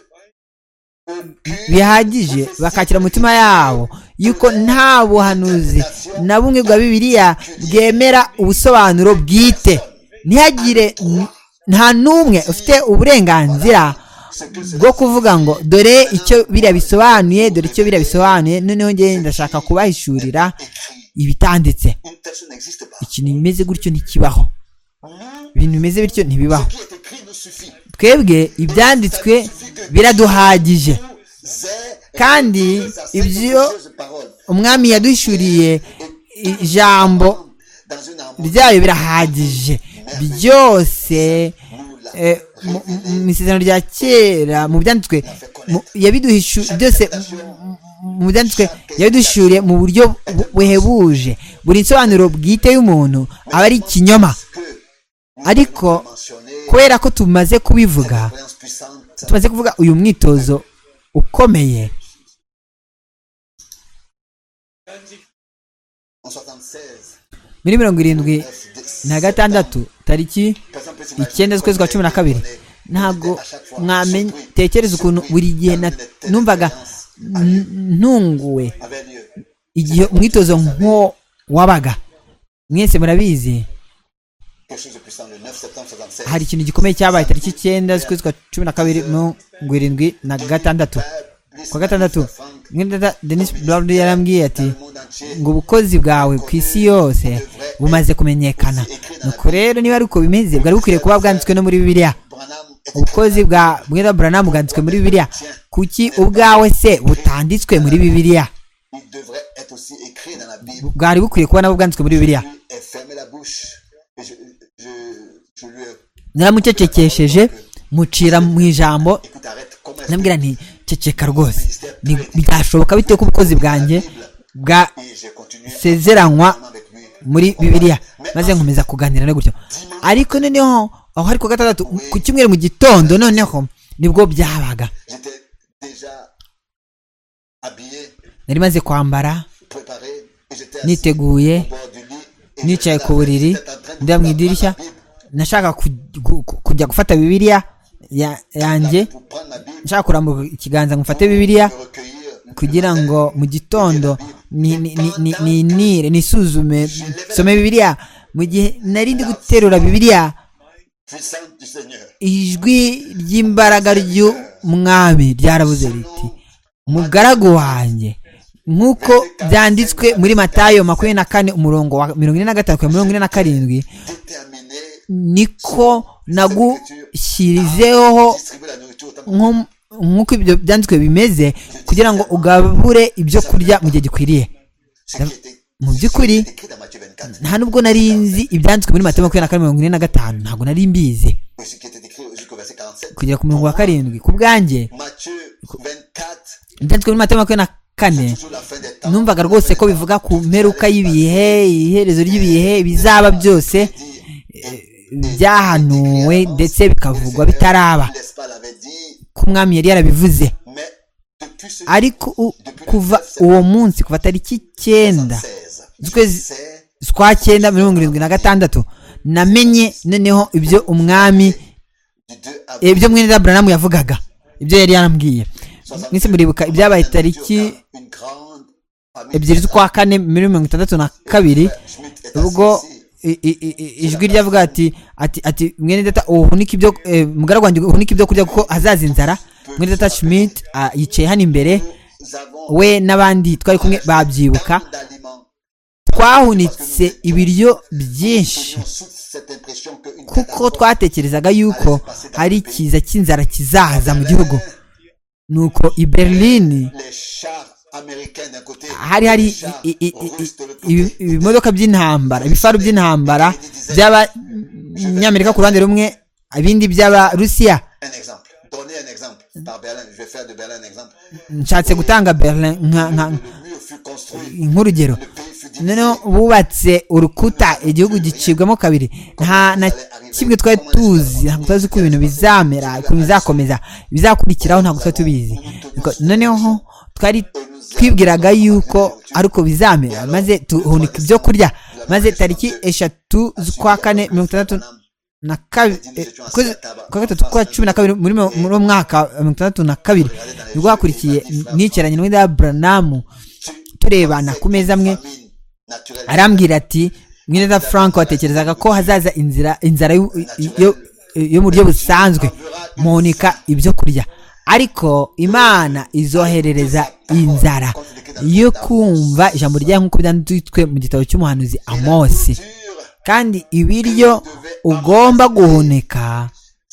aucune bihagije bakakira mu mitima yabo yuko nta buhanuzi na bumwe bwa bibiliya bwemera ubusobanuro bwite ntihagire n- nta n'umwe ufite uburenganzira bwo kuvuga ngo dore icyo biriya bisobanuye dore icyo biriya bisobanuye noneho njye ndashaka kubahishurira ibitanditse une telle chose n'existe pas. ikintu bimeze gutyo ntikibaho ibintu bimeze bityo ntibibaho Ce qui est écrit nous suffit. twebwe ibyanditswe biraduhagije C'est kandi ibyo précieuse parole. umwami yaduhishuriye ijambo Dans une harmonie, ryayo birahagije byose nous la eh, mu mu- mu isezerano rya kera mu byanditswe mu- yabiduhishu byose mu- mu byanditswe yabiduhishuriye mu buryo bu- buhebuje buri nsobanuro bwite y'umuntu aba ari ikinyoma que nous ariko avons mentionné kubera ko tumaze kubivuga l'expérience puissante tumaze kuvuga uyu mwitozo ukomeye en soixante-seize. muri mirongo irindwi na gatandatu tariki Personne peut s'imaginer icyenda z'ukwezi kwa cumi na kabiri ntabwo mwatekereza ukuntu buri gihe na- numvaga n- ntunguwe avait lieu. igihe umwitozo nk'uwo wabaga mwese murabizi Quelque chose de puissant le neuf septembre soixante-seize. hari ikintu gikomeye cyabaye tariki icyenda z'ukwezi kwa cumi na kabiri mirongo irindwi na gatandatu kwa gatandatu mwene data denis brown yarambwiye ati Le monde entier ngo ubukozi bwawe ku isi yose bumaze kumenyekana nuko rero niba ari uko bimeze bwari bukwiriye kuba bwanditswe no muri bibiliya Branham était ubukozi bwa mwene Branham bwanditswe muri bibiliya kuki ubwawe se butanditswe muri bibiliya il devrait être aussi écrit dans la Bible. bwari bukwiriye kuba nabwo bwanditswe muri bibiliya Il a fermé la bouche et je, je, je lui ai naramucecekesheje mucira mu ijambo écoute, arrête, comment est-ce ndambwira nti ceceka rwose Ni- byashoboka bite ko ubukozi bwanjye bwa que j'ai continué sezeranywa avec lui. muri bibiliya maze nkomeza kuganira no gutyo ariko noneho aho hari ku gatandatu ku cyumweru mu gitondo noneho nibwo byabaga J'étais déjà habillé, nari maze kwambara préparé et j'étais assis niteguye au bord du lit. Et nicaye j'étais ku buriri en train de ndeba mu prendre idirishya ma Bible nashaka ku- ku- ku- kujya gufata bibiliya ya- yanjye pour prendre ma Bible, nshaka kurambura ikiganza ngo mfate bibiliya me recueillir. kugira ngo mu gitondo ni- ni- ni- ni- ninire nisuzume nsome bibiliya mu gihe nari ndi guterura bibiliya Puissante du Seigneur. ijwi ry'imbaraga ry'umwami ryarabuze riti mugaragu wanjye nk'uko byanditswe muri matayo makumyabiri na kane umurongo wa mirongo ine na gatanu kugera mirongo ine na karindwi Déterminé, niko nagushyirizeho distribuer la nourriture autant nko nk'uko ibyo byanditswe bimeze kugira ngo ugabure ibyo kurya mu gihe gikwiriye. Mu by'ukuri nta nubwo nari nzi ibyanditswe muri Matayo makumyabiri na kane mirongo ine na gatanu, ntabwo nari mbizi kugera ku murongo wa karindwi. Ku bwanjye ibyanditswe muri Matayo makumyabiri na kane numvaga rwose ko bivuga ku mperuka y'ibihe, iherezo ry'ibihe, bizaba byose byahanuwe ndetse bikavugwa bitaraba, ko umwami yari yarabivuze. Ariko kuva uwo munsi, kuva tariki icyenda z'ukwezi kwa cyenda mirongo irindwi na gatandatu, namenye noneho ibyo umwami, ibyo mwene Aburahamu yavugaga, ibyo yari yarambwiye. Mwese muribuka ibyabaye tariki ebyiri z'ukwa kane muri mirongo itandatu na kabiri, ubwo ijwi ryavuga ati ati ati mwene data uhunike ibyo mugaragu wanjye uhunike ibyo kurya kuko hazaza inzara. Mwene data Schmidt yicaye hano imbere, we n'abandi twari kumwe babyibuka. Twahunitse ibiryo byinshi kuko twatekerezaga yuko hari ikiza cy'inzara kizaza mu gihugu. Nuko i Berlin hari hari ibimodoka by'intambara, ibifaru by'intambara by'abanyamerika ku ruhande rumwe, ibindi by'Abarusiya. Nshatse gutanga Berlin nk'urugero. Noneho bubatse urukuta, igihugu gicibwamo kabiri. Nta na kimwe twari tuzi, ntabwo tuzi ko ibintu bizamera, ukuntu bizakomeza, bizakurikiraho ntabwo twari tubizi. Noneho twari twibwiraga yuko ari uko bizamera, maze tuhunika ibyo kurya. Maze tariki eshatu z'ukwa kane mirongo itandatu na kabiri, kwa gatatu kwa cumi na kabiri muri mu mwaka mirongo itandatu na kabiri, nibwo hakurikiye nicaranye n'uwenda Aburahamu turebana ku meza amwe. Arambwira ati mwene da Frank, watekerezaga ko hazaza inzira inzara yo mu buryo busanzwe, muhunika ibyo kurya, ariko Imana izoherereza inzara yo kumva ijambo ryayo nk'uko byanditswe mu gitabo cy'umuhanuzi Amosi. Kandi ibiryo ugomba guhunika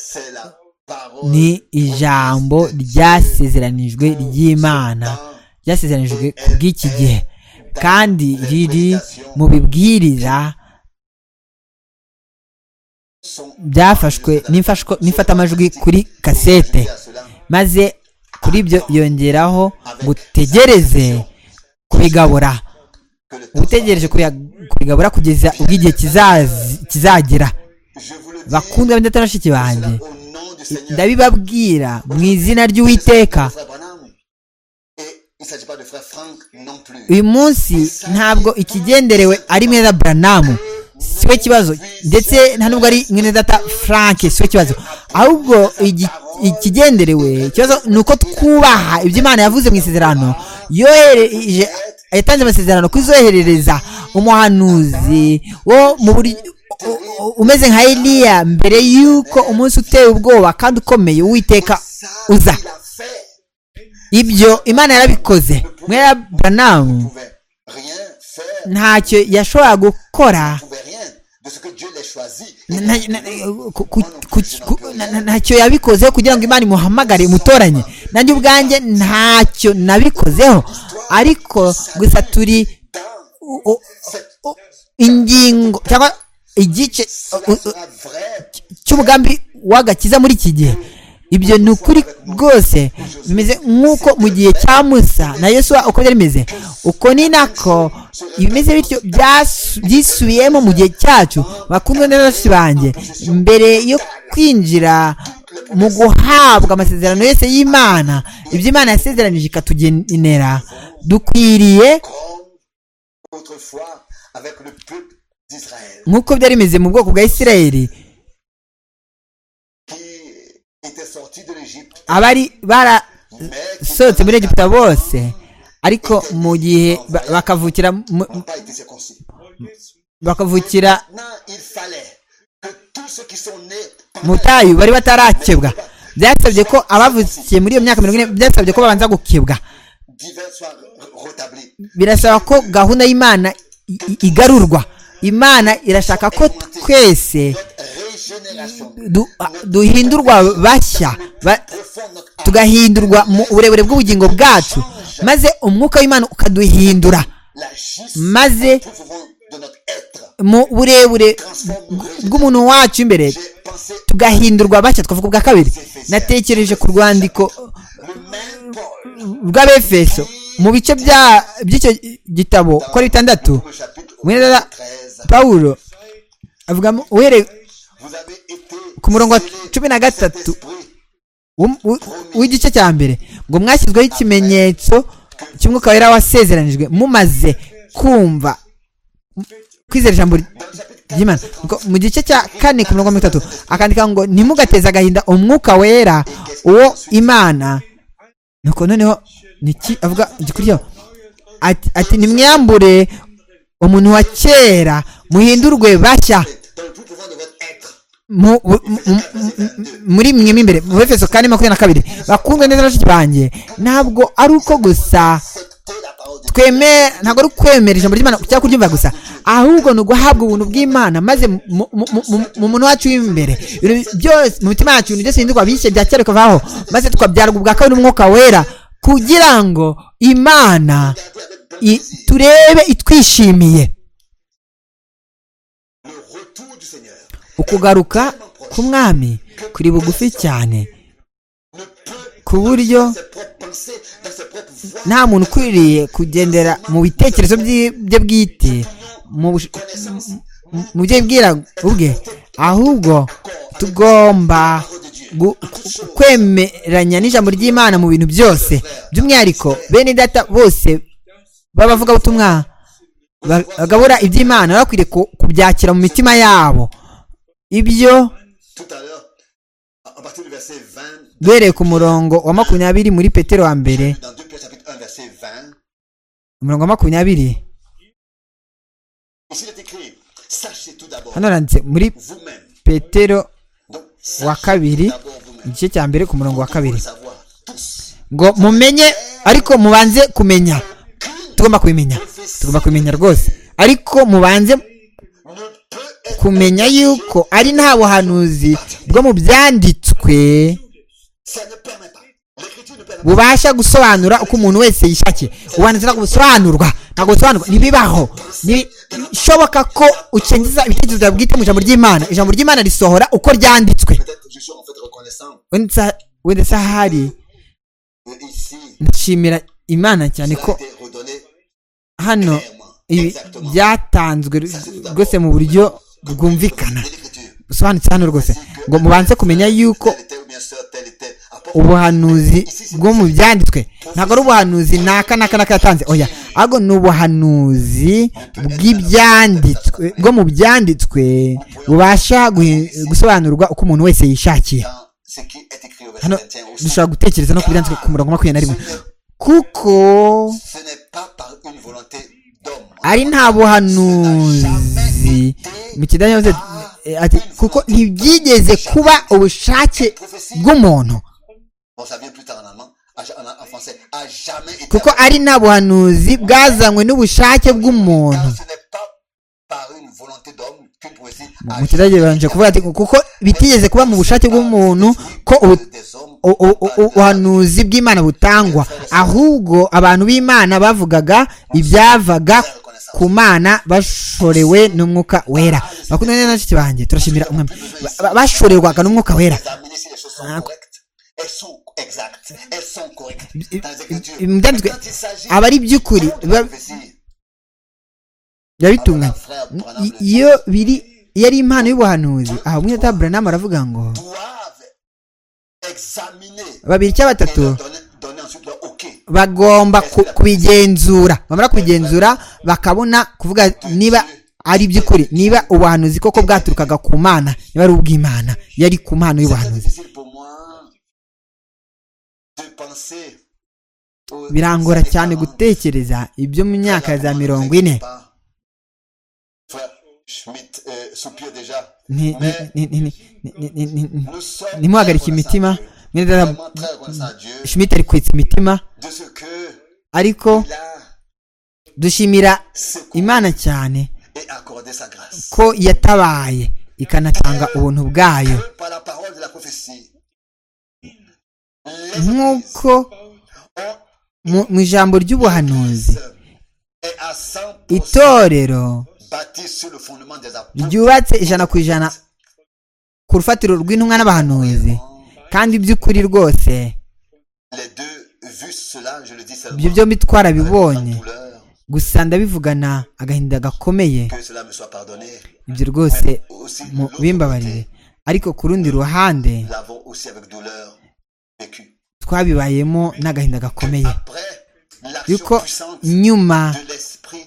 ni ijambo ryasezeranijwe ry'Imana, ryasezeranijwe ku bw'iki gihe, kandi riri mu bibwiriza byafashwe n'ifatamajwi kuri kasete. Maze kuri ibyo yongeraho gutegereze kubigabura, utegereje kubigabura kugeza ubwo igihe kizagira. Bakundwa b'indata bashiki banjye, ndabibabwira mu izina ry'Uwiteka, uyu munsi ntabwo ikigenderewe ari mwene Aburahamu, siwe kibazo, ndetse nta nubwo ari mwene data Frank, siwe kibazo, ahubwo ikigenderewe ikibazo ni uko twubaha ibyo Imana yavuze mu isezerano. Yohereje, yatanze amasezerano kuzoherereza umuhanuzi wo mu buryo umeze nka Eliya mbere yuko umunsi uteye ubwoba kandi ukomeye Uwiteka uza. Ibyo Imana yarabikoze. Mwene Aburahamu ntacyo yashobora gukora, ntacyo yabikozeho kugira ngo Imana imuhamagare imutoranye. Nanjye ubwanjye ntacyo nabikozeho, ariko gusa turi ingingo cyangwa igice cy'umugambi w'agakiza muri iki gihe. Ibyo ni ukuri rwose, bimeze nk'uko mu gihe cya Musa na Yosuwa uko byari bimeze, uko ni nako ibimeze bityo byisubiyemo mu gihe cyacu. Bakundwa n'abashiki banjye, mbere yo kwinjira mu guhabwa amasezerano yose y'Imana, ibyo Imana yasezeranije ikatugenera, dukwiriye nk'uko byari bimeze mu bwoko bwa Isirayeli, abari barasohotse muri Egiputa bose, ariko mu gihe bakavukira bakavukira mu butayu bari batarakebwa, byasabye ko abavukiye muri iyo myaka mirongo ine, byasabye ko babanza gukebwa. Birasaba ko gahunda y'Imana igarurwa. Imana irashaka ko twese du- duhindurwa bashya ba- tugahindurwa mu burebure bw'ubugingo bwacu maze umwuka w'Imana ukaduhindura maze mu burebure bw'umuntu wacu imbere tugahindurwa bashya. twavuga ubwa kabiri natekereje ku rwandiko rw'Abefeso mu bice bya by'icyo gitabo ko ari bitandatu. mwene Pawulo avugamo uhereye ku murongo wa cumi na gatatu w'igice cya mbere ngo mwashyizweho ikimenyetso cy'umwuka wera wasezeranijwe mumaze kumva kwizera ijambo ry'Imana. mu gice cya kane ku murongo wa mirongo itatu akandika ngo ntimugateze agahinda umwuka wera uwo Imana. nuko noneho niki avuga igikuriyeho ati, ati nimwiyambure umuntu wa kera muhindurwe bashya mu- mu- mu- muri mwe imbere. mu Efeso kane makumyabiri na kabiri bakundwa neza bashiki banjye, ntabwo ari uko gusa tweme ntabwo ari ukwemera ijambo ry'Imana cyangwa kuryumva gusa, ahubwo ni uguhabwa ubuntu bw'Imana maze mu mu- mu- mu muntu wacu w'imbere ibintu byose mu mitima yacu ibintu byose bihindurwa bishya bya kera bikavaho maze tukabyarwa ubwa kabiri n'umwuka wera kugira ngo Imana i- turebe itwishimiye. ukugaruka k'umwami kuri bugufi cyane ku buryo nta muntu ukwiriye kugendera mu bitekerezo bye bye bwite mu bush- mu- mu byo yibwira ubwe, ahubwo tugomba gu- ku- kwemeranya n'ijambo ry'Imana mu bintu byose. by'umwihariko bene data bose b'abavugabutumwa ba- bagabura iby'Imana baba bakwiriye ku- kubyakira mu mitima yabo. ibyo Tout à l'heure, à à partir du verset vingt, duhereye ku murongo wa makumyabiri muri Petero wa mbere, dans deux Pierre chapitre un, verset vingt, umurongo wa makumyabiri ici il est écrit, sachez tout d'abord hano handitse muri vous-même. Petero Donc, wa sachez kabiri tout d'abord vous-même. igice cya mbere ku murongo wa Vous devez kabiri le savoir tous. ngo mumenye ariko mubanze kumenya. tugomba kubimenya tugomba kubimenya rwose, ariko mubanze Ne peut être kumenya yuko ari nta buhanuzi bwo mu byanditswe ça ne permet pas. L'écriture ne permet pas. bubasha gusobanura uko umuntu wese yishakiye. ubuhanuzi ntabwo busobanurwa ntabwo busobanurwa ntibibaho. ntibishoboka ko ucengiza ibitekerezo byawe bwite mu ijambo ry'Imana. ijambo ry'Imana risohora uko ryanditswe. Peut-être je suis en fait reconnaissant wenda sa- wenda se ahari que ici, ndashimira Imana cyane ça a ko été redonné hano clairement, ibi exactement. byatanzwe rwose mu buryo bwumvikana De l'écriture. busobanutse hano rwose ngo mubanze kumenya yuko Tel était ou bien sœur, tel était apôtre. ubuhanuzi bwo mu byanditswe ntabwo ari ubuhanuzi naka naka naka yatanze, oya, ahubwo ni ubuhanuzi bw'ibyanditswe bwo mu byanditswe bubasha guhi- gusobanurwa uko umuntu wese yishakiye. Dans ce qui est écrit au hano verset vingt et un, au dushobora gutekereza no ku byanditswe ku murongo wa makumyabiri na rimwe kuko ce n'est pas par une volonté d'homme. ari nta buhanuzi mu kidage yavuze ati kuko ntibyigeze kuba ubushake bw'umuntu, Bon, ça vient plus tard en allemand, en, en- en français, a jamais été. kuko ari nta buhanuzi bwazanywe n'ubushake bw'umuntu. Car ce n'est pas par une volonté d'homme qu'une prophétie a mu kidage babanje kuvuga ati kuko bitigeze kuba mu bushake bw'umuntu ko ubu- des hommes. u- u- u- ubuhanuzi bw'Imana butangwa, ahubwo abantu b'Imana bavugaga ibyavaga ku Mana bashorewe n'umwuka wera. bakundwa neza bashiki banjye turashimira umwami Ba- ba- bashorerwaga n'umwuka wera. Examiner si les choses sont correctes. Elles sont exactes. Elles sont correctes. Dans les Écritures. Mu byanditswe Quand il s'agit aba ari iby'ukuri de biba prophétie, biba bitunganye. I- iyo biri iyo ari impano y'ubuhanuzi, aha umwe ta Branham aravuga ngo doivent examiner babiri cyangwa et batatu leur donner, donner ensuite leur OK. bagomba ku- kubigenzura, bamara kubigenzura bakabona kuvuga niba ari iby'ukuri, niba ubuhanuzi koko bwaturukaga ku Mana, niba ari ubw'Imana yari ku mpano C'est très y'ubuhanuzi. difficile pour moi de penser aux birangora années cyane quarante. gutekereza ibyo mu myaka za mirongo ine. Frère Schmitt euh, soupire déjà. Nti- Mais nti- nti- nti- nti- nti- nti- nti- nous sommes ntimuhagarike très imitima. reconnaissants à Dieu. Mwene data Vraiment très reconnaissants à Dieu Schmitt ari kwitsa imitima, de ce que ariko il a dushimira secouru Imana cyane et accordé sa grâce. ko yatabaye ikanatanga ubuntu bwayo que par la parole de la prophétie, les nk'uko ont mu mu ijambo ry'ubuhanuzi est à cent pour cent itorero bâti sur le fondement des apôtres. ryubatse ijana ku ijana ku rufatiro rw'intumwa n'abahanuzi kandi by'ukuri rwose Les deux, vu cela, je le dis seulement, ibyo byombi twarabibonye avec douleur, gusa ndabivugana agahinda gakomeye que cela me soit pardonné. ibyo rwose Aussi, mu l'autre bimbabarire ariko ku rundi ruhande côté, l'avons aussi avec douleur vécu. twabibayemo n'agahinda gakomeye Après l'action yuko puissante nyuma de l'esprit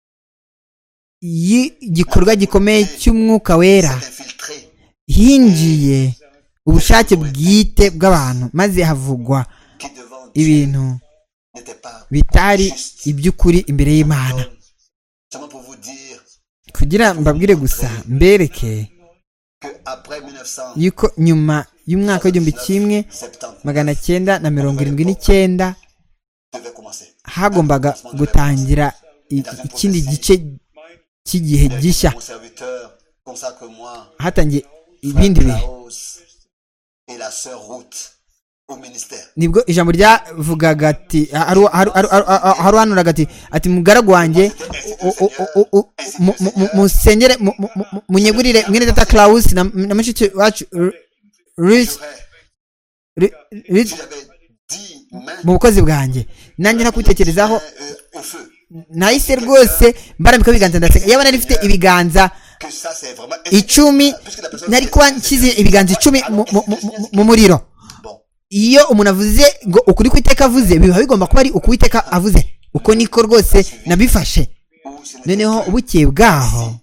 y'igikorwa gikomeye cy'umwuka wera s'est infiltré hinjiye ubushake bwite bw'abantu maze havugwa qui devant Dieu ibintu n'était pas bitari juste. iby'ukuri imbere y'Imana Seulement pour vous dire kugira mbabwire gusa mbereke que après mille neuf cent yuko nyuma y'umwaka w'igihumbi kimwe soixante-dix-neuf magana cyenda na mirongo irindwi n'icyenda devait commencer. hagombaga gutangira i- ikindi gice cy'igihe gishya Mon serviteur consacre-moi hatangiye ibindi bihe Laos et la sœur Ruth au ministère. nibwo ijambo ryavugaga ati haru- haru- haru- haru- haruhanuraga ati ati mugaragu wanjye u- u- u- u- mu- mu- mu- musengere mu- mu- mu- munyegurire mwene data Klaus na na mushiki wacu Ruth J'aurais, Ruth si j'avais dix mains mu bukozi bwanjye nanjye nakubitekerezaho euh, au feu, nahise rwose mbarambika ibiganza ndasenga yaba nari mfite ibiganza que ça c'est vraiment icumi puisque la personne nari kuba nshyize ibiganza icumi mu- mu- mu- mu muriro bon, iyo umuntu avuze ngo ukuri kw'iteka avuze biba bigomba kuba ari ukuwiteka avuze uko niko rwose nabifashe ou ce n'était noneho que ubukeye bwaho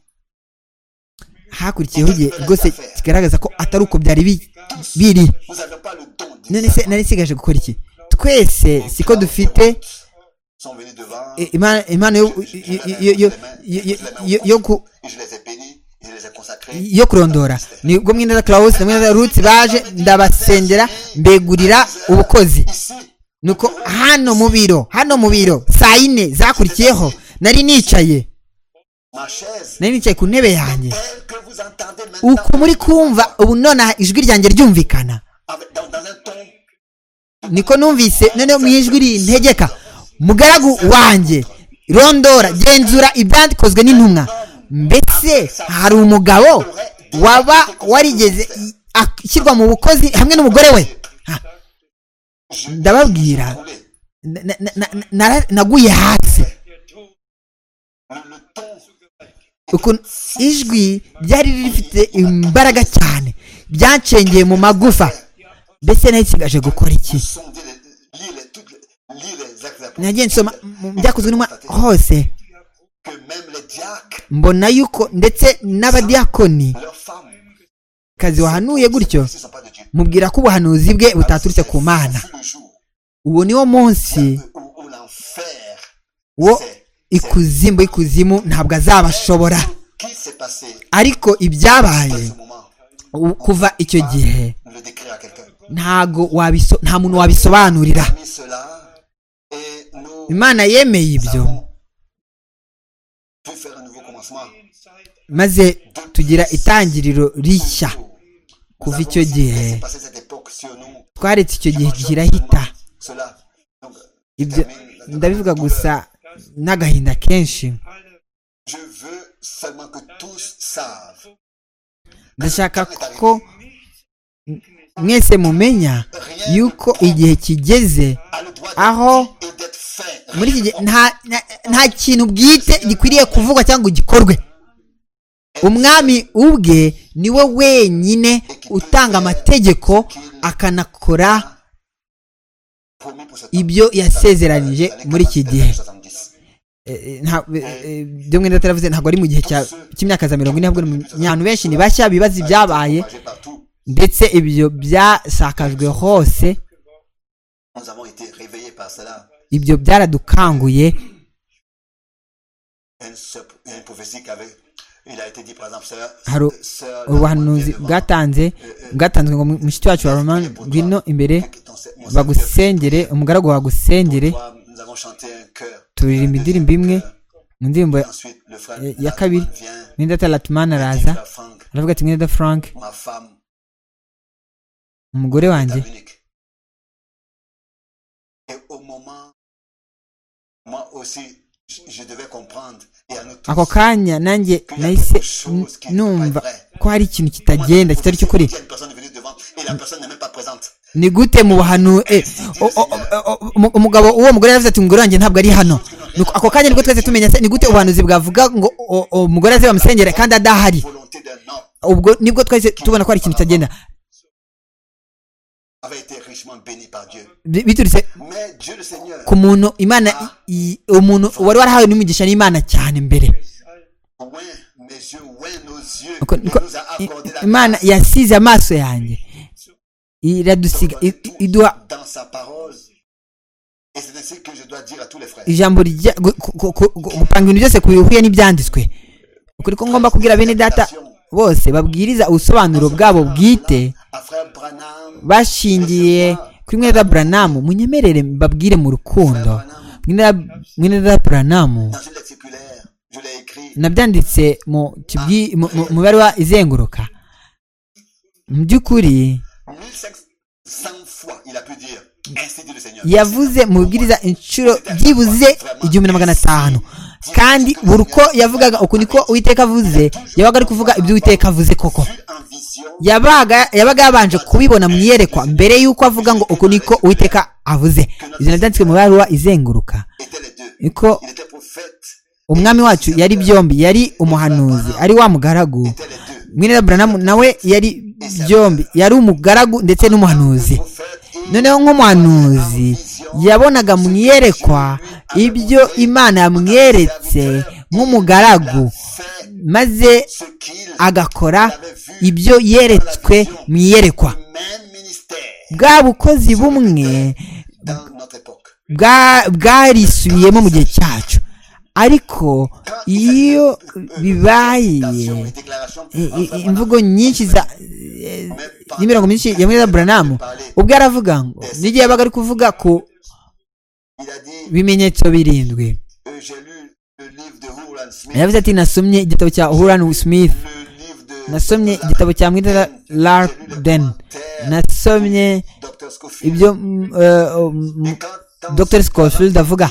hakurikiyeho igihe rwose kigaragaza ko atari uko byari bi- biri nous n'avions pas le don none se nari nsigaje gukora iki twese siko dufite sont venus devant i- imana impano yo yo- yo- yo- yo- yo- yo ku- et je les ai bénis, je les ai consacrés. yo kurondora nibwo mwene da Klaus na mwene da Ruth baje ndabasengera mbegurira ubukozi Ici, nuko hano mu biro hano mu biro saa yine zakurikiyeho nari nicaye ma chaise, nari nicaye ku ntebe yanjye telle que vous entendez maintenant, uku muri kumva ubu nonaha ijwi ryanjye ryumvikana avec- dans, dans un ton niko numvise noneho mu ijwi rintegeka mugaragu wanjye rondora genzura ibyandikozwe n'intumwa mbese hari umugabo waba warigeze i- ashyirwa mu bukozi hamwe n'umugore we Ha, ndababwira roulé. na- na- na- na- nara- naguye hasi Le, le ton ukuntu ijwi ryari rifite imbaraga cyane byancengeye mu magufa mbese nari nsigaje gukora iki sondait les, lire les, toutes les, lire les actes des apôtres, nagiye nsoma mu byakozwe n'intumwa hose que même les diacres, mbona yuko ndetse n'abadiyakoni leurs femmes, kazi wahanuye gutyo ne sont pas de Dieu. mubwira ko ubuhanuzi bwe butaturutse ku mana Fut le jour uwo niwo munsi où, où l'enfer wo s'est- ikuzimu ikuzimu ntabwo azabashobora qui s'est passé ariko à ibyabaye ce moment, u- kuva icyo gihe le décrire à quelqu'un. ntago wabiso nta muntu wabisobanurira Mis cela et nous imana yemeye ibyo avons pu faire un nouveau commencement. maze tugira itangiriro rishya kuva Nous icyo avons gihe laissé passer cette époque sur nous. twaretse icyo gihe kirahita Cela. Donc, je ibyo termine. ndabivuga gusa n'agahinda kenshi Je veux seulement que tous savent. ndashaka ko mwese mumenya yuko igihe kigeze A le droit aho d'être dit et d'être fait. muri iki gihe nta nta- nta kintu bwite gikwiriye kuvugwa cyangwa ngo gikorwe umwami ubwe niwe wenyine utanga amategeko akanakora Promis pour ce temps. ibyo yasezeranije Dans les muri iki gihe soixante-dix. Eh, eh, nta- eh, eh, byo mwenda ataravuze ntabwo ari mu gihe cya- cy'imyaka za mirongo ine ahubwo ni mu- abantu benshi ni bashya bibaza ibyabaye Propagé partout. ndetse ibyo byasakajwe hose Nous avons été réveillés par cela. ibyo byaradukanguye Une, sœur- une prophétie qui avait. Il a été dit par exemple, sœur. hari sœur- ubuhanuzi bwatanze bwatanzwe ngo mushiki wacu wa Roman ngwino imbere ton- mon serviteur, bagusengere umugaragu wagusengere toi, nous avons chanté un chœur. turirimba indirimbo imwe mu ndirimbo Ensuite, le frère ya kabiri vient. Mindata Latman araza frère Frank aravuga ati mwene Frank, ma femme umugore est à wanjye Munich. Et au moment, moi aussi, je, je devais comprendre, et à nous tous, ako kanya nanjye qu'il y a nahise quelque chose qui n'est pas numva vrai. ko hari ikintu kitagenda kitari cy'ukuri. Il y a une personne venue devant, et la personne n'est même pas présente. Ni gute mu buhanu eh, o- o- o- o- umugabo uwo mugore yaravuze ati umugore wanjye ntabwo ari hano. Nuko ako kanya nibwo twese tumenya se ni gute ubuhanuzi bwavuga ngo o- o- umugore aze bamusengere kandi adahari. Volonté d'un homme Ubwo nibwo twese tubona ko hari ikintu kitagenda. avait été richement béni par Dieu. Bi- biturutse Mais Dieu le Seigneur, ku muntu Imana i- i- umuntu wari warahawe n'umugisha n'Imana cyane mbere. oint mes yeux, oint nos yeux, Nuko- et nuko nous a i- accordé la Imana grâce yasize amaso yanjye iradusiga i- i- iduha dans sa parole. Et c'est ainsi que je dois dire à tous les frères. ijambo rya gu- ku- ku- ku- gupanga ibintu byose ku bihuye n'ibyanditswe. Ukuri ko ngomba kubwira bene data bose babwiriza ubusobanuro bwabo bwite À frère Branham, bashingiye kuri mwene data Branham. Munyemerere mbabwire mu rukundo, mwene data- mwene data Branham dans une lettre circulaire, je l'ai écrit nabyanditse mu kibwi- mu- mu- mu ibaruwa izenguruka. Mu by'ukuri mille cinq cents fois, il a pu dire, ainsi dit le Seigneur. yavuze mu bibwiriza inshuro byibuze igihumbi na magana atanu, kandi buri uko yavugaga uku niko Uwiteka avuze, yabaga ari kuvuga ibyo Uwiteka avuze koko. Vu en vision, yabaga yabaga yabanje kubibona mu iyerekwa mbere y'uko avuga ngo uku niko Uwiteka avuze. Ibyo nabyanditswe mu baruwa izenguruka. était les deux. Niko Il était prophète, umwami wacu yari byombi, yari umuhanuzi ari wa mugaragu. était les deux. Mwene Branham nawe yari byombi, yari umugaragu ndetse n'umuhanuzi. Prophète et Noneho nk'umuhanuzi yabonaga mu iyerekwa ibyo Imana yamweretse nk'umugaragu, fait maze ce qu'il agakora ibyo yeretswe mu iyerekwa. même ministère Bwa bukozi bumwe dans notre époque. bwa- bwarisubiyemo mu gihe cyacu, ariko iyo bibaye Déclaration et déclaration, i- i- enfin, imvugo nyinshi za eh, n'imirongo myinshi ya mwene Branham, ubwo aravuga ngo n'igihe yabaga ari kuvuga ku il a dit, bimenyetso birindwi, euh, j'ai lu le livre de Hurlan Smith, yavuze ati nasomye igitabo cya Hurlan Smith, le livre de nasomye igitabo cya mwene Larden, nasomye docteur Scofield. ibyo mm, eh, um, Et quand- quand docteur Scofield avuga.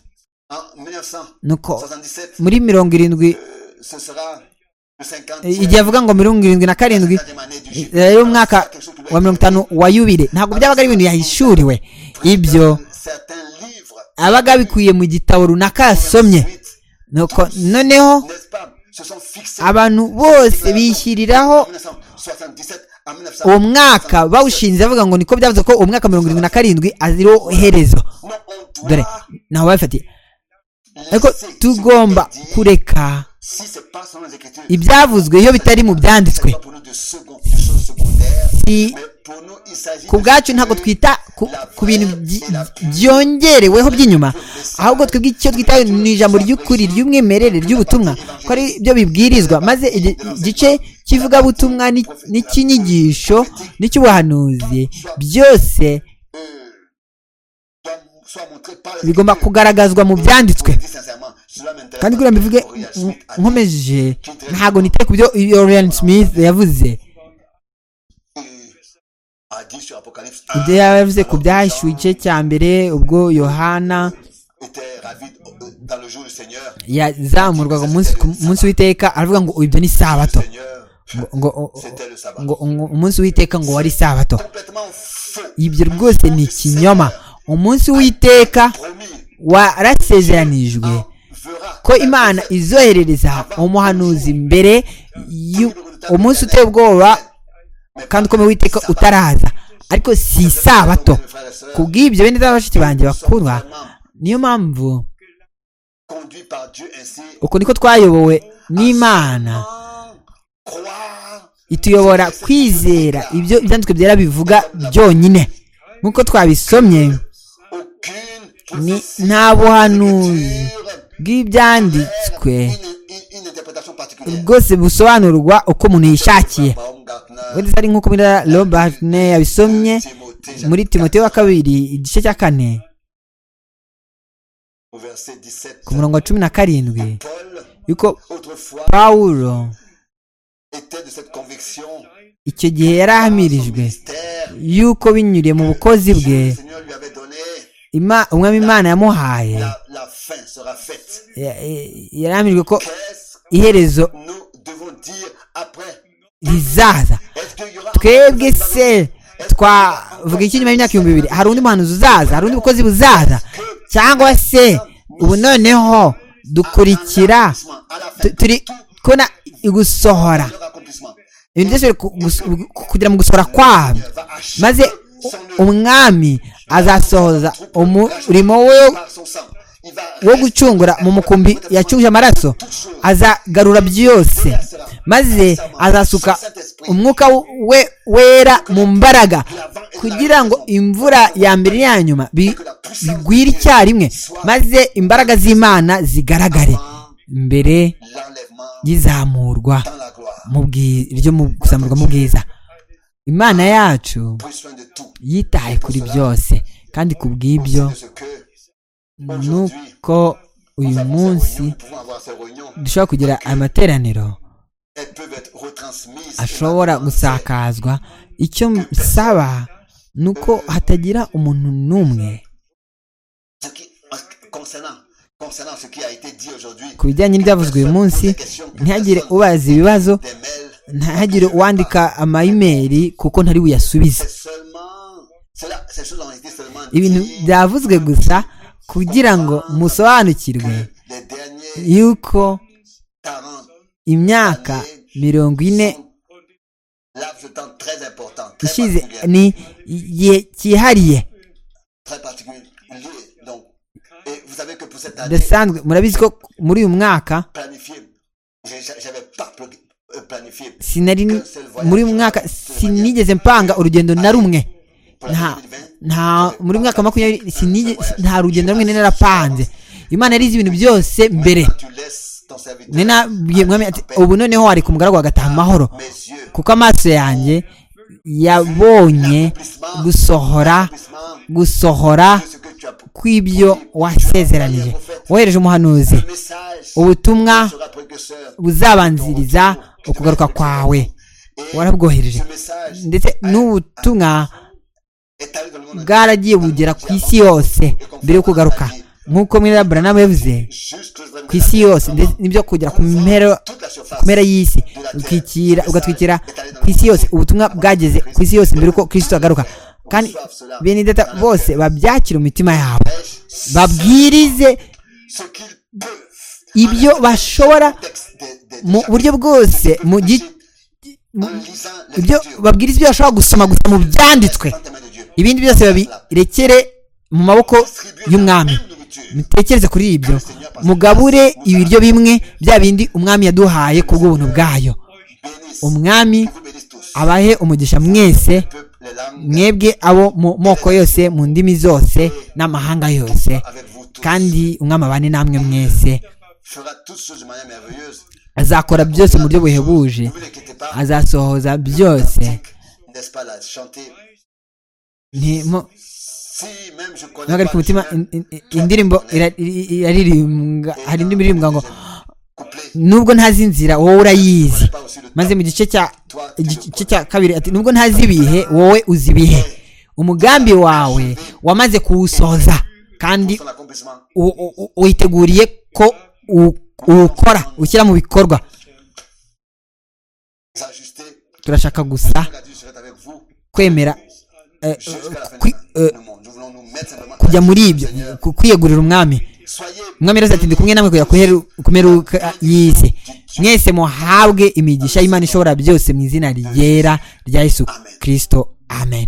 en mille neuf cent Nuko soixante-dix-sept, muri mirongo irindwi euh, ce sera le cinquante igihe avuga ngo mirongo irindwi na karindwi rero umwaka wa mirongo itanu wa yubile, ntabwo byabaga ari ibintu yahishuriwe. Ibyo certains livres, abaga bikuye mu gitabo runaka yasomye. Nuko noneho n'est-ce pas, se sont fixés abantu bose bishyiriraho en mille neuf cent soixante-dix-sept à mille neuf cent uwo mwaka bawushinze bavuga ngo niko byavuze ko uwo mwaka mirongo irindwi na karindwi aziriho iherezo. Non, on Dore doit naho babifatiye, ariko laisser ce tugomba qui est dit. kureka Si c'est pas selon les Écritures, ibyavuzwe iyo bitari mu byanditswe. c'est pas pour nous de second, de choses secondaires, Si mais pour nous, il s'agit ku de bwacu ce ntabwo que twita ku, ku bintu byi- byongereweho by'inyuma, ahubwo twebwe icyo twita ni ijambo ry'ukuri ry'umwimerere ry'ubutumwa, ko ari byo bibwirizwa, maze igi- igice cy'ivugabutumwa ni- n'icy'inyigisho n'icy'ubuhanuzi byose euh, doit- soit montré par les bigomba Écritures. kugaragazwa mu byanditswe. Je dis sincèrement, cela m'intéresse Kandi pas kugira ngo mbivuge que Uriah Smith a dit, nkomeje, ntabwo nitaye ku byo Orion Smith yavuze, euh, a dit sur Apocalypse ibyo un, yavuze ku alors que byahishuwe igice Jean cya mbere ubwo Yohana était ravi euh, dans le jour du Seigneur. yazamurwaga umunsi ku munsi w'iteka, aravuga ngo ibyo ni sabato, Seigneur, ngo ngo c'était le sabbat. ngo ngo umunsi w'iteka ngo wari sabato. Complètement faux. Ibyo rwose ni ikinyoma. Umunsi w'iteka Promis. warasezeranijwe Verra. ko Imana izoherereza umuhanuzi mbere y'u- umunsi uteye ubwoba kandi ukomeye w'iteka utaraza, ariko si isabato. Mes frères et sœurs, Ku bw'ibyo bene bashiki banjye bakurwa, niyo mpamvu conduit par Dieu ainsi. uko niko twayobowe n'Imana, Croire. ituyobora kwizera ibyo ibyanditswe byera bivuga byonyine. Nk'uko twabisomye, Aucune ni prophétie nta buhanuzi sur bw'ibyanditswe une, une, une interprétation particulière. rwose busobanurwa uko umuntu yishakiye. Baumgartner, wese ari nk'uko muri Robert ne yabisomye Timothée, muri Timoteyo wa kabiri igice cya kane au verset dix-sept. ku murongo wa cumi na karindwi, Paul, yuko autrefois, Pawulo était de cette conviction icyo gihe yari ahamirijwe mystère yuko binyuriye mu bukozi bwe que le Seigneur lui avait donné. Ima- umwami imana yamuhaye La, la fin sera faite. ya- ya- yari ahamirijwe ko Qu'est-ce iherezo que nous devons dire après? rizaza. Est-ce qu'il y aura twebwe se twavuga iki nyuma y'imyaka ibihumbi bibiri? hari undi muhanuzi uzaza? hari undi bukozi buzaza? cyangwa se ubu noneho dukurikira tu- turi kubona igusohora leur accomplissement? ibintu byose biri ku- gus- kugira mu gusohora kwabyo, maze u- umwami azasohoza umurimo we Par son sang, il va wo gucungura mu mukumbi yacunguje amaraso, azagarura byose, maze azasuka umwuka we wera mu mbaraga kugira ngo imvura ya mbere n'iya nyuma bi- bigwire icyarimwe, maze imbaraga z'imana zigaragare mbere l'enlèvement y'izamurwa dans la gloire. mu bwi- ryo mu kuzamurwa mu bwiza. Imana yacu Pris soin de tout. yitaye kuri byose, kandi ku bw'ibyo De ce que nuko uyu nous avons ces munsi réunions, nous pouvons avoir ces réunions, dushobora kugira amateraniro elles peuvent être retransmises. ashobora gusakazwa. icyo nsaba ni uko hatagira umuntu n'umwe Ce qui, concernant, concernant ce qui a été dit aujourd'hui, ku bijyanye n'ibyavuzwe uyu munsi, ntihagire ubaza ibibazo, des mails, ntihagire uwandika amayimeri kuko ntari buyasubize. c'est seulement, cela, ces choses ont été seulement ibintu dites byavuzwe gusa kugira ngo musobanukirwe les derniers yuko quarante imyaka mirongo ine sont laps de temps très important, très ishize particulier, ni igihe cyihariye très particulier. Donc, et vous savez que pour cette année bidasanzwe. murabizi ko muri uyu mwaka planifié, j'ai- j'avais pas pl- euh, planifié sinari muri uyu mwaka sinigeze mpanga urugendo na rumwe, pour nta l'année deux mille vingt. nta muri mwaka wa makumyabiri sinigeze nta rugendo rumwe nari narapanze. Imana yari izi ibintu byose mbere. Tu laisses ton serviteur Nari nabwiye umwami ati ubu noneho wari ku mugaragu agataha amahoro, mes yeux, kuko amaso yanjye yabonye gusohora gusohora de ce que tu as kw'ibyo wasezeranije. wohereje umuhanuzi, message ubutumwa sera précurseur. buzabanziriza ukugaruka kwawe, warabwohereje, Ce message ndetse n'ubutumwa est allé dans le monde bwaragiye bugera ku isi yose mbere yo kugaruka, nk'uko mwene Branham yavuze, jusque ku isi yose, ndetse n'ibyo kugera ku mpera toute la surface ku mpera y'isi, utwikira ugatwikira ku isi yose. ubutumwa bwageze ku isi yose mbere yuko Kristo agaruka, kandi bene data bose babyakira umutima yabo, babwirize ce qu'ils peuvent ibyo bashobora texte des, des, mu buryo bwose, mu gi- en lisant les ibyo Écritures, babwiriza ibyo bashobora gusoma gusa mu byanditswe, dans les mains de Dieu. ibindi byose babirekere mu maboko y'umwami. Même nourriture. mutekereze kuri ibyo, mugabure ibiryo bimwe bya bindi umwami yaduhaye ku bw'ubuntu bwayo. Bénisse, umwami vous bénisse tous. abahe umugisha mwese, Peuple, les langues, mwebwe abo mu moko yose, mu ndimi zose n'amahanga yose, avec vous tous. kandi umwami abane namwe mwese. Fera toutes choses de manière merveilleuse. azakora byose mu buryo buhebuje, Ne vous inquiétez pas. azasohoza byose. N'est-ce pas là, chanter. Ntimo- Si même je connais ntuhagarike pas le umutima, chemin, in- in- indirimbo ira- i- iraririmbwa, hari indirimbo iririmbwa ngo couplet, nubwo ntazi inzira wowe urayizi, connais pas aussi le maze temps. mu gice cya Toi, tu le igice cya kabiri ati nubwo ntazi ibihe wowe uzi ibihe, umugambi wawe wamaze kuwusohoza kandi son accomplissement. u- u- u- witeguriye ko u- uwukora ushyira mu bikorwa. S'ajuster. turashaka gusa Quand Dieu serait avec vous, kwemera eh, jusqu'à la fin kwi- eh, du monde. Nous voulons nous mettre simplement kujya à muri ibyo, Seigneur. ku- kwiyegurira umwami. Soyez umwami rero ati ndi kumwe namwe kujya kuheru- ku mperuka y'isi, mwese muhabwe imigisha y'Imana ishobora byose mu izina ryera rya Yesu Kristo, amen.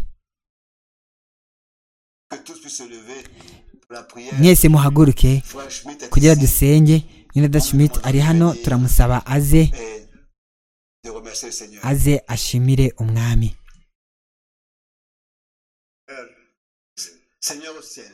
que tous puissent se lever pour la prière. mwese muhaguruke Frère Schmitt est kugira ici dusenge. Linda Schmidt ari hano, turamusaba aze et de remercier le Seigneur. aze ashimire umwami. Seigneur au ciel,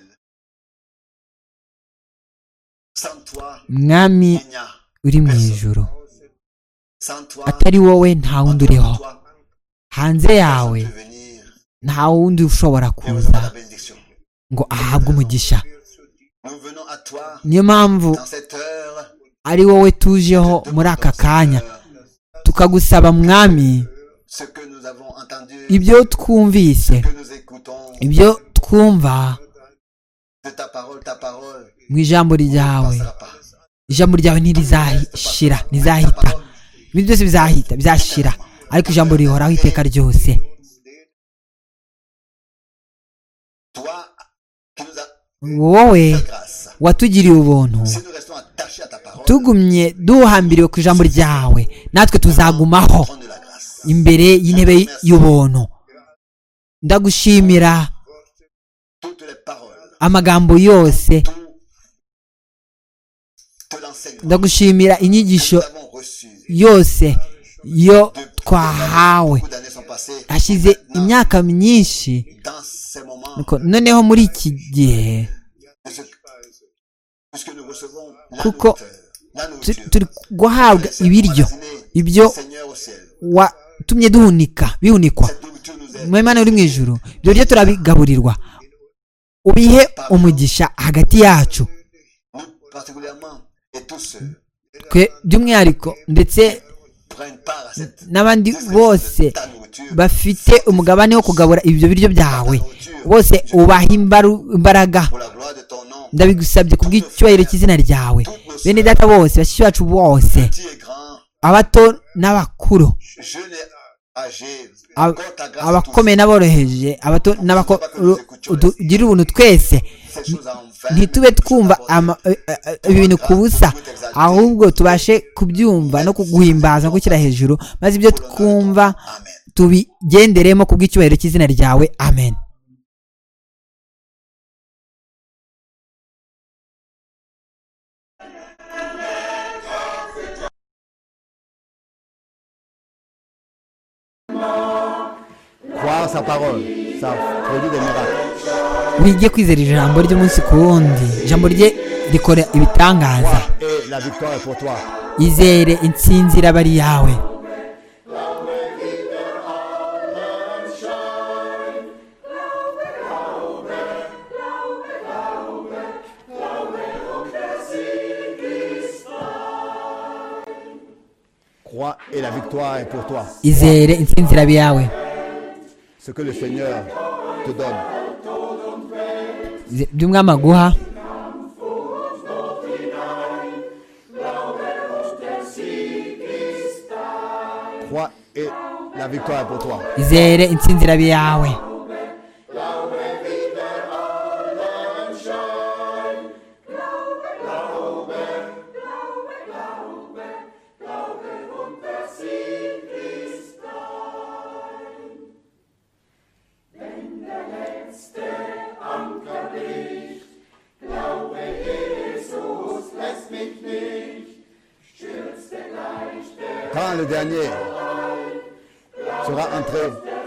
sans toi, mwami il n'y a uri mu ijuru, sans toi, atari wowe nta wundi uriho, toi, hanze yawe peut venir nta wundi ushobora et kuza recevoir la bénédiction. ngo ahabwe umugisha. Nous venons à toi niyo mpamvu dans cette heure ari wowe tujeho muri aka kanya, tukagusaba mwami ce que nous avons entendu, ibyo twumvise, que nous écoutons ibyo twumva de ta parole, ta parole mu ijambo ryawe. ne passera pas. Ijambo ryawe ntirizashira, ntizahita, ibintu byose bizahita, bizashira, ariko ijambo rihoraho iteka ryose. Toi qui nous as Wowe fait grâce, watugiriye ubuntu, si nous restons attachés à ta parole, tugumye duhambiriwe ku ijambo ryawe, natwe tuzagumaho trône de la grâce. imbere y'intebe y'ubuntu. Ndagushimira Toutes les paroles, amagambo yose, tout de l'enseignement ndagushimira que inyigisho nous avons reçues. yose yo twahawe. Beaucoup d'années sont passées. Hashize Maintenant, imyaka myinshi, dans ces moments, nuko noneho muri iki gihe de ce- puisque nous recevons la kuko nourriture, la tu- nourriture, turi guhabwa ibiryo ibyo Seigneur au ciel, watumye duhunika bihunikwa. cette nourriture nous est Mwemana uri mu ijuru, ibyo biryo turabigaburirwa, ubihe umugisha hagati yacu, nous particulièrement et tous ceux twe by'umwihariko, ndetse prennent part à cette n'abandi bose de ta nourriture. bafite umugabane wo kugabura ibyo biryo byawe, bose ubaha imbaru- imbaraga. Pour la gloire de ton nom, Ndabigusabye kubw'icyubahiro cy'izina ryawe. Bene data bose, bashiki bacu bose, petit et grand, abato n'abakuru, jeune et âgé, ab- accorde ta grâce à tous. abakomeye n'aboroheje, abato n'abakuru, tugire ubuntu twese, Ces choses en vain, ntitube twumva ama- eh, eh, ibintu ku busa, ahubwo tubashe kubyumva no kuguhimbaza no gushyira hejuru, maze ibyo twumva Amen. tubigenderemo kubw'icyubahiro cy'izina ryawe. Amen. Croire sa parole, ça produit des miracles. Wige kwizera ijambo ry'umunsi ku wundi, ijambo rye rikora ibitangaza. Et la victoire est pour toi. Izere intsinzi iraba ari yawe. Crois et la victoire est pour toi. Izere intsinzi iraba iyawe. Ce que le Seigneur te donne. Ize- by'umwami aguha, Crois et la victoire est pour toi. izere intsinzi iraba iyawe. Quand le dernier sera entré,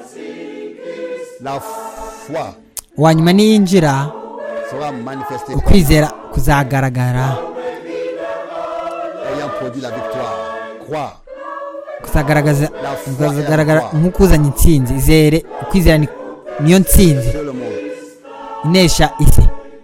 la foi Uwa nyuma niyinjira, sera manifestée ukwizera kuzagaragara, ayant produit la victoire. Crois. kuzagaragaza kuzagaragara nk'ukuzanye intsinzi. Izere ukwizera ni- niyo ntsinzi Sur le monde. inesha isi.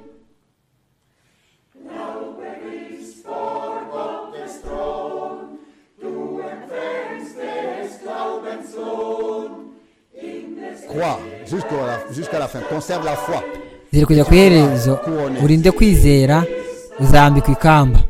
Crois jusqu'à la, jusqu'à la fin. Conserve la foi. Izere kujya ku iherezo, urinde kwizera, uzambikwa ikamba.